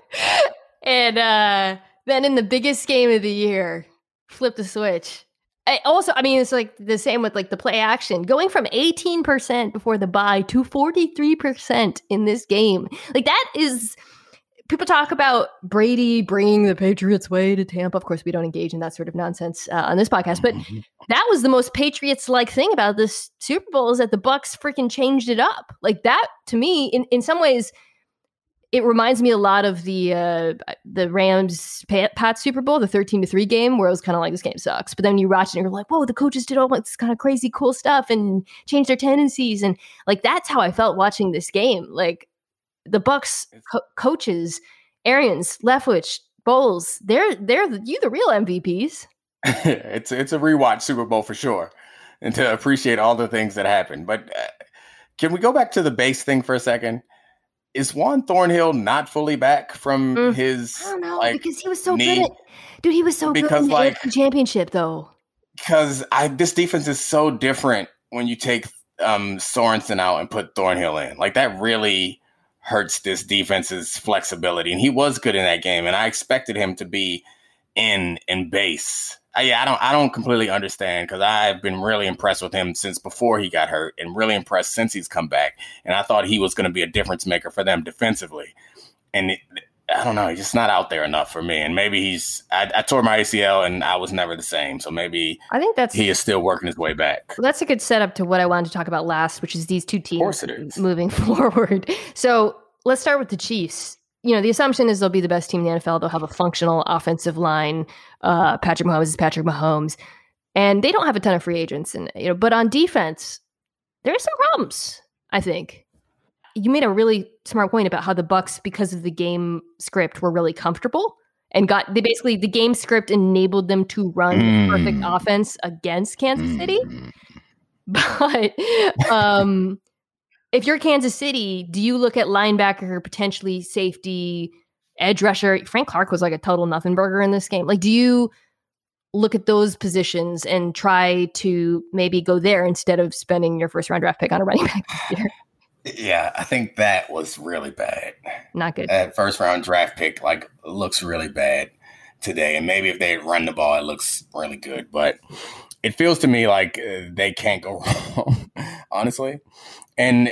And then in the biggest game of the year, flip the switch. It's like the same with, like, the play action. Going from 18% before the bye to 43% in this game. Like, that is... People talk about Brady bringing the Patriots way to Tampa. Of course, we don't engage in that sort of nonsense on this podcast. But that was the most Patriots-like thing about this Super Bowl, is that the Bucs freaking changed it up. Like, that, to me, in some ways... It reminds me a lot of the Rams Pats Super Bowl, the 13-3 game, where it was kind of like, this game sucks. But then you watch it and you're like, whoa, the coaches did all this kind of crazy cool stuff and changed their tendencies. And, like, that's how I felt watching this game. Like, the Bucs coaches, Arians, Leftwich, Bowles, they're the real MVPs. It's a rewatch Super Bowl for sure, and to appreciate all the things that happened. But can we go back to the base thing for a second? Is Juan Thornhill not fully back from his? I don't know, like, because he was so good. Dude, he was so good in the AFC Championship, though. Because this defense is so different when you take Sorensen out and put Thornhill in. Like, that really hurts this defense's flexibility. And he was good in that game, and I expected him to be in base. I don't completely understand, because I've been really impressed with him since before he got hurt, and really impressed since he's come back. And I thought he was going to be a difference maker for them defensively. And I don't know, he's just not out there enough for me. And maybe I tore my ACL and I was never the same. So maybe I think he is still working his way back. Well, that's a good setup to what I wanted to talk about last, which is these two teams Of course it is. moving forward. So let's start with the Chiefs. The assumption is they'll be the best team in the NFL. They'll have a functional offensive line. Patrick Mahomes is Patrick Mahomes. And they don't have a ton of free agents. And but on defense, there are some problems, I think. You made a really smart point about how the Bucs, because of the game script, were really comfortable and the game script enabled them to run the perfect offense against Kansas City. But if you're Kansas City, do you look at linebacker, potentially safety, edge rusher? Frank Clark was like a total nothing burger in this game. Like, do you look at those positions and try to maybe go there instead of spending your first round draft pick on a running back this year? Yeah, I think that was really bad. Not good. That first round draft pick looks really bad today. And maybe if they had run the ball, it looks really good. But it feels to me like they can't go wrong, honestly. And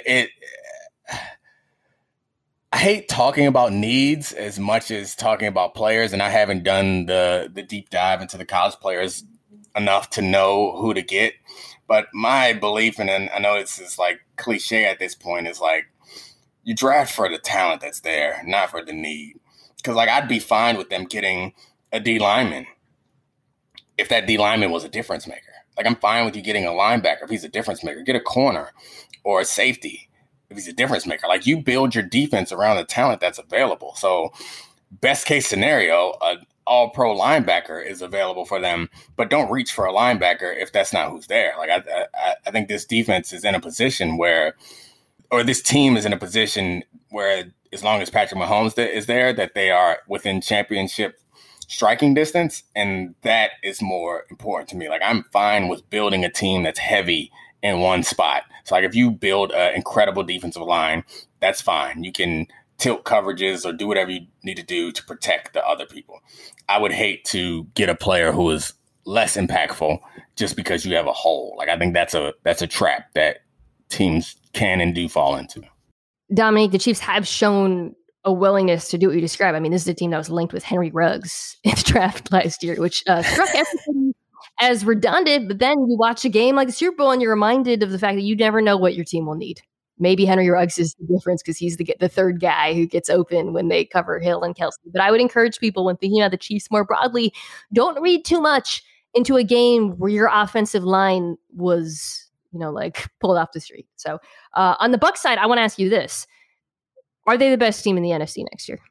I hate talking about needs as much as talking about players. And I haven't done the deep dive into the college players enough to know who to get. But my belief, and I know this is like cliche at this point, is like you draft for the talent that's there, not for the need. Because I'd be fine with them getting a D lineman if that D lineman was a difference maker. I'm fine with you getting a linebacker if he's a difference maker. Get a corner or a safety if he's a difference maker. You build your defense around the talent that's available. So best case scenario, all-pro linebacker is available for them, but don't reach for a linebacker if that's not who's there. I think this defense is in a position where, or this team is in a position where, as long as Patrick Mahomes is there, that they are within championship striking distance, and that is more important to me. I'm fine with building a team that's heavy in one spot. So if you build an incredible defensive line, that's fine. You can tilt coverages or do whatever you need to do to protect the other people. I would hate to get a player who is less impactful just because you have a hole. I think that's a trap that teams can and do fall into. Dominique, the Chiefs have shown a willingness to do what you describe. This is a team that was linked with Henry Ruggs in the draft last year, which struck everybody as redundant. But then you watch a game like the Super Bowl and you're reminded of the fact that you never know what your team will need. Maybe Henry Ruggs is the difference because he's the third guy who gets open when they cover Hill and Kelsey. But I would encourage people, when thinking about the Chiefs more broadly, don't read too much into a game where your offensive line was, pulled off the street. So on the Bucs side, I want to ask you this. Are they the best team in the NFC next year?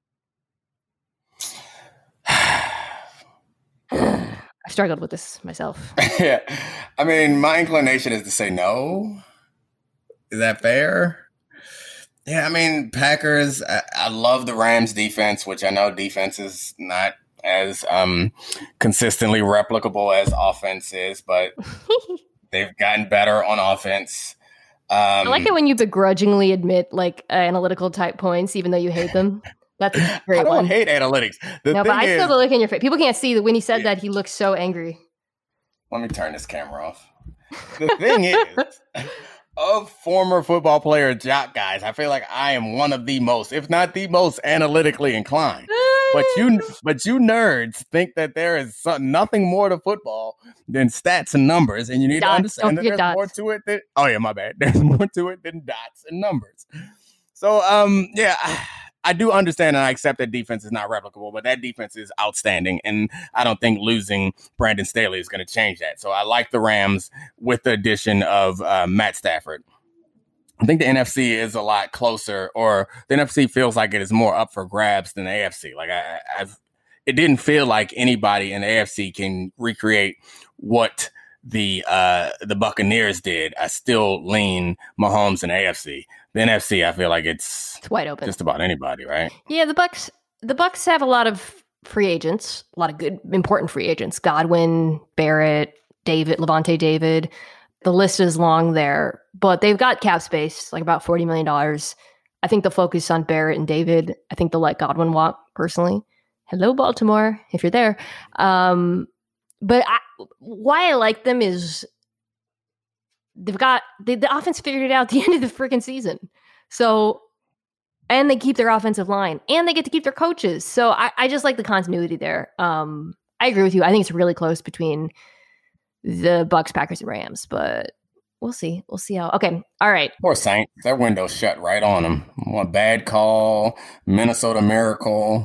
I struggled with this myself. Yeah. My inclination is to say no. Is that fair? Yeah, Packers, I love the Rams defense, which I know defense is not as consistently replicable as offense is, but they've gotten better on offense. I like it when you begrudgingly admit analytical type points, even though you hate them. That's a great one. I don't hate analytics. But I saw the look in your face. People can't see that when he said that, he looked so angry. Let me turn this camera off. The thing is, of former football player jock guys, I feel like I am one of the most, if not the most, analytically inclined. But you nerds think that there is nothing more to football than stats and numbers, and you need to understand that there's more to it than. Oh yeah, my bad. There's more to it than dots and numbers. So I do understand and I accept that defense is not replicable, but that defense is outstanding, and I don't think losing Brandon Staley is going to change that. So I like the Rams with the addition of Matt Stafford. I think the NFC is a lot closer, or the NFC feels like it is more up for grabs than the AFC. It didn't feel like anybody in the AFC can recreate what the Buccaneers did. I still lean Mahomes in AFC. The NFC, I feel like it's wide open. Just about anybody, right? Yeah, the Bucs have a lot of free agents, a lot of good, important free agents. Godwin, Barrett, David, Levante David. The list is long there, but they've got cap space, about $40 million. I think they'll focus on Barrett and David. I think they'll let Godwin walk, personally. Hello, Baltimore, if you're there. but why I like them is they've got the offense figured it out at the end of the freaking season. So, and they keep their offensive line, and they get to keep their coaches. So I just like the continuity there. I agree with you. I think it's really close between the Bucs, Packers, and Rams, but we'll see. We'll see how. Okay, all right. Poor Saints. That window shut right on them. One bad call, Minnesota Miracle,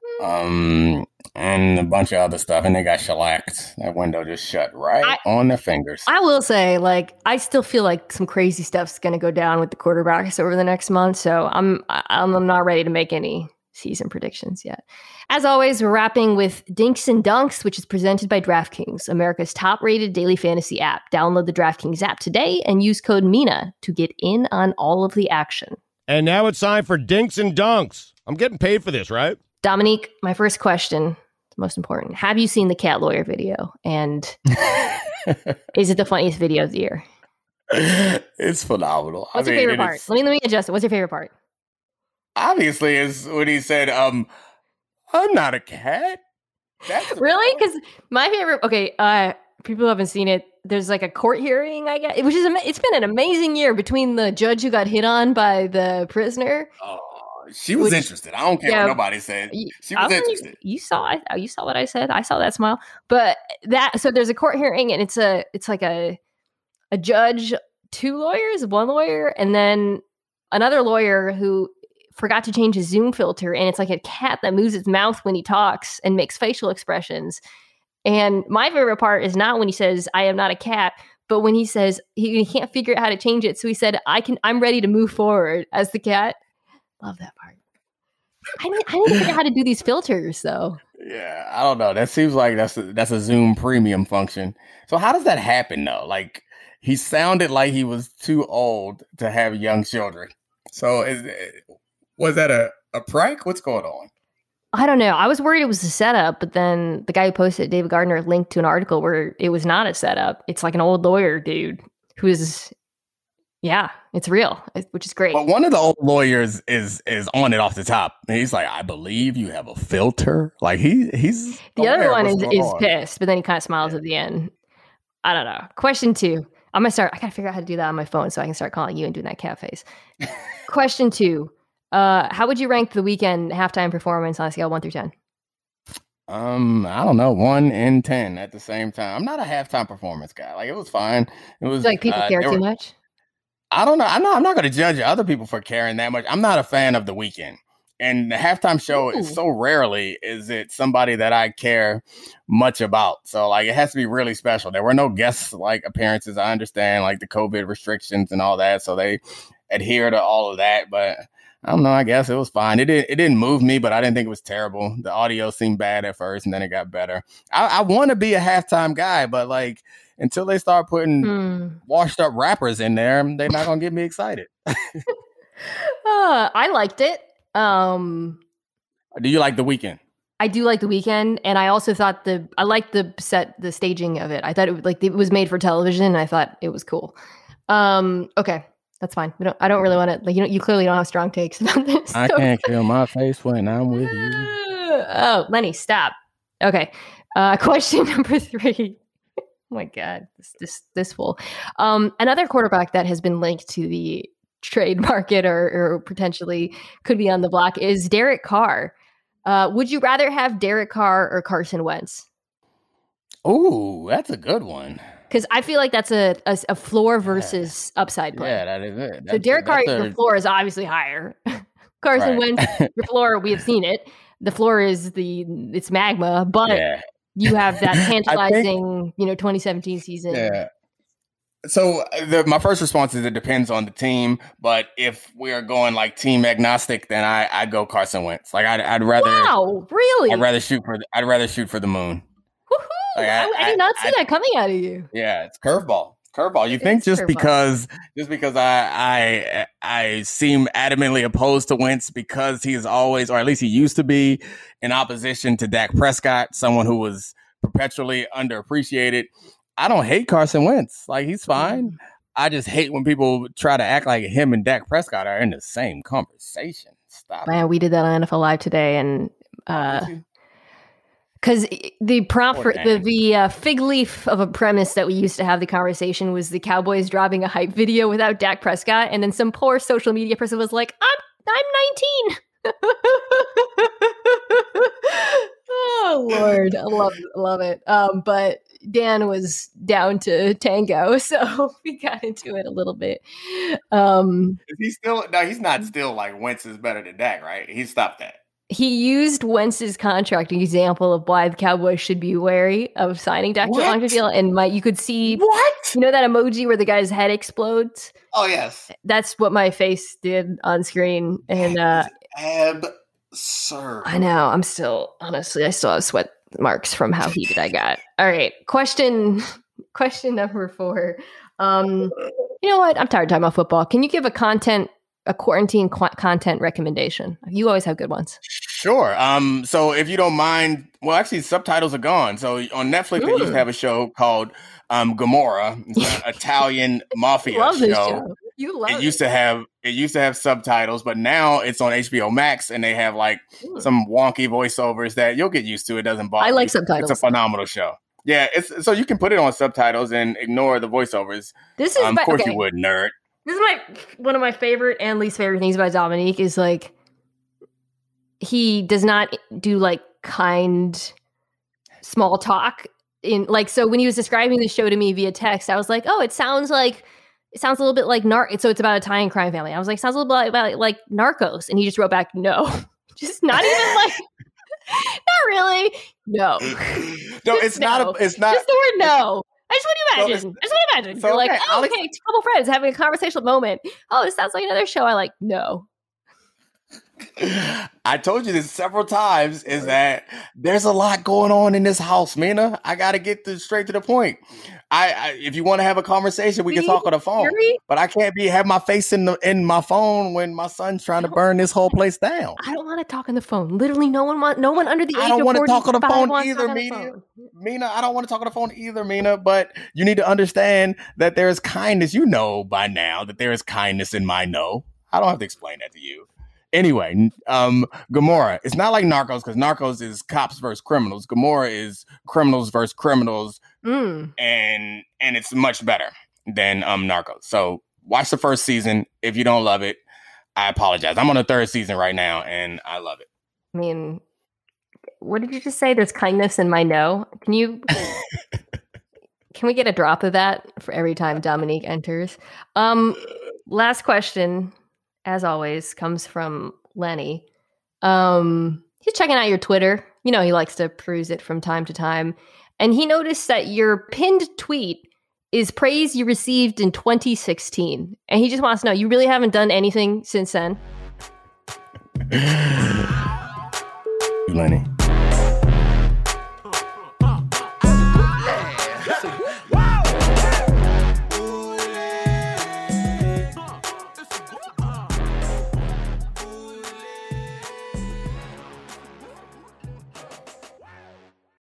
and a bunch of other stuff, and they got shellacked. That window just shut right on their fingers. I will say, like, I still feel like some crazy stuff's going to go down with the quarterbacks over the next month, so I'm not ready to make any season predictions yet. As always, we're wrapping with Dinks and Dunks, which is presented by DraftKings, America's top-rated daily fantasy app. Download the DraftKings app today and use code MENA to get in on all of the action. And now it's time for Dinks and Dunks. I'm getting paid for this, right? Dominique, my first question, most important. Have you seen the cat lawyer video? And is it the funniest video of the year? It's phenomenal. What's your favorite part? Let me adjust it. What's your favorite part? Obviously, is when he said, I'm not a cat. Really? Because my favorite, people who haven't seen it, there's like a court hearing, I guess, which is, it's been an amazing year between the judge who got hit on by the prisoner. Oh, she was interested. I don't care what nobody said. She was interested. You saw what I said. I saw that smile. But so there's a court hearing, and it's like a judge, two lawyers, one lawyer, and then another lawyer who forgot to change his Zoom filter, and it's like a cat that moves its mouth when he talks and makes facial expressions. And my favorite part is not when he says, "I am not a cat," but when he says he can't figure out how to change it. So he said, I'm ready to move forward as the cat. Love that part. I need to figure out how to do these filters, though. Yeah, I don't know. That seems like that's a Zoom premium function. So how does that happen, though? Like, he sounded like he was too old to have young children. So was that a prank? What's going on? I don't know. I was worried it was a setup, but then the guy who posted it, David Gardner, linked to an article where it was not a setup. It's like an old lawyer dude who is, it's real, which is great. But one of the old lawyers is on it off the top. He's like, I believe you have a filter. Like he's the other one is pissed, but then he kind of smiles at the end. I don't know. Question 2. I gotta figure out how to do that on my phone so I can start calling you and doing that cat face. Question 2. How would you rank the Weeknd halftime performance on a scale of 1 through 10? I don't know, 1 and 10 at the same time. I'm not a halftime performance guy. Like, it was fine. It was like people care too much. I don't know. I'm not going to judge other people for caring that much. I'm not a fan of the Weeknd, and the halftime show is so rarely is it somebody that I care much about. So like, it has to be really special. There were no guest like appearances. I understand like the COVID restrictions and all that, so they adhere to all of that, but I don't know. I guess it was fine. It didn't move me, but I didn't think it was terrible. The audio seemed bad at first, and then it got better. I want to be a halftime guy, but like until they start putting washed up rappers in there, they're not gonna get me excited. I liked it. Do you like the Weeknd? I do like the Weeknd, and I also thought I liked the staging of it. I thought it was made for television, and I thought it was cool. Okay. That's fine. I don't really want to. You clearly don't have strong takes about this. I can't kill my face when I'm with you. Oh, Lenny, stop. Okay. Question number 3. Oh my God, this fool. Another quarterback that has been linked to the trade market or potentially could be on the block is Derek Carr. Would you rather have Derek Carr or Carson Wentz? Oh, that's a good one. Because I feel like that's a floor versus upside play. Yeah, that is it. So Derek Carr, your floor is obviously higher. Carson Wentz, your floor, we have seen it. The floor is it's magma, but you have that tantalizing, 2017 season. Yeah. So my first response is it depends on the team, but if we are going like team agnostic, then I'd go Carson Wentz. Like I'd rather. Wow, really? I'd rather shoot for the moon. Like, I did not see that coming out of you. Yeah, it's curveball. You think just because I seem adamantly opposed to Wentz because he is always, or at least he used to be, in opposition to Dak Prescott, someone who was perpetually underappreciated. I don't hate Carson Wentz. Like, he's fine. I just hate when people try to act like him and Dak Prescott are in the same conversation. Stop. Man, we did that on NFL Live today, and Because the prompt for the fig leaf of a premise that we used to have the conversation was the Cowboys dropping a hype video without Dak Prescott, and then some poor social media person was like, "I'm 19." Oh Lord, I love it. But Dan was down to tango, so we got into it a little bit. Is he still? No, he's not still like Wentz is better than Dak, right? He stopped that. He used Wentz's contract example of why the Cowboys should be wary of signing Dak to a long-term deal, and you could see you know that emoji where the guy's head explodes? Oh yes, that's what my face did on screen, and absurd. I know. I still have sweat marks from how heated I got. All right, question number 4. You know what? I'm tired of talking about football. Can you give a quarantine content recommendation? You always have good ones. Sure. So if you don't mind, well, actually, subtitles are gone. So on Netflix, they used to have a show called Gomorrah. It's an Italian mafia show. You love it. It used to have subtitles, but now it's on HBO Max, and they have like some wonky voiceovers that you'll get used to. It doesn't bother. I like subtitles. It's a phenomenal show. Yeah, so you can put it on subtitles and ignore the voiceovers. This is of course you would, nerd. This is one of my favorite and least favorite things about Dominique is like he does not do like kind small talk in like, so when he was describing the show to me via text, I was like, oh, it sounds a little bit like so it's about Italian crime family. I was like, sounds a little bit about like Narcos. And he just wrote back, no, just not even like, not really. No, no, it's not just the word no. I just want to imagine. So, you're like, oh, okay, it's a couple friends having a conversational moment. Oh, this sounds like another show. I like, no. I told you this several times, is that there's a lot going on in this house, Mina. I got to get straight to the point. If you want to have a conversation, we can talk on the phone. But I can't have my face in my phone when my son's trying to burn this whole place down. I don't want to talk on the phone. Literally, no one under the age of 45 I don't want to talk on the phone either, Mina. I don't want to talk on the phone either, Mina. But you need to understand that there is kindness. You know by now that there is kindness in my no. I don't have to explain that to you. Anyway, Gomorrah. It's not like Narcos, because Narcos is cops versus criminals. Gomorrah is criminals versus criminals, and it's much better than Narcos. So watch the first season. If you don't love it, I apologize. I'm on the 3rd season right now, and I love it. I mean, what did you just say? There's kindness in my no. Can we get a drop of that for every time Dominique enters? Last question, as always, comes from Lenny. He's checking out your Twitter. You know, he likes to peruse it from time to time. And he noticed that your pinned tweet is praise you received in 2016. And he just wants to know, you really haven't done anything since then? Lenny.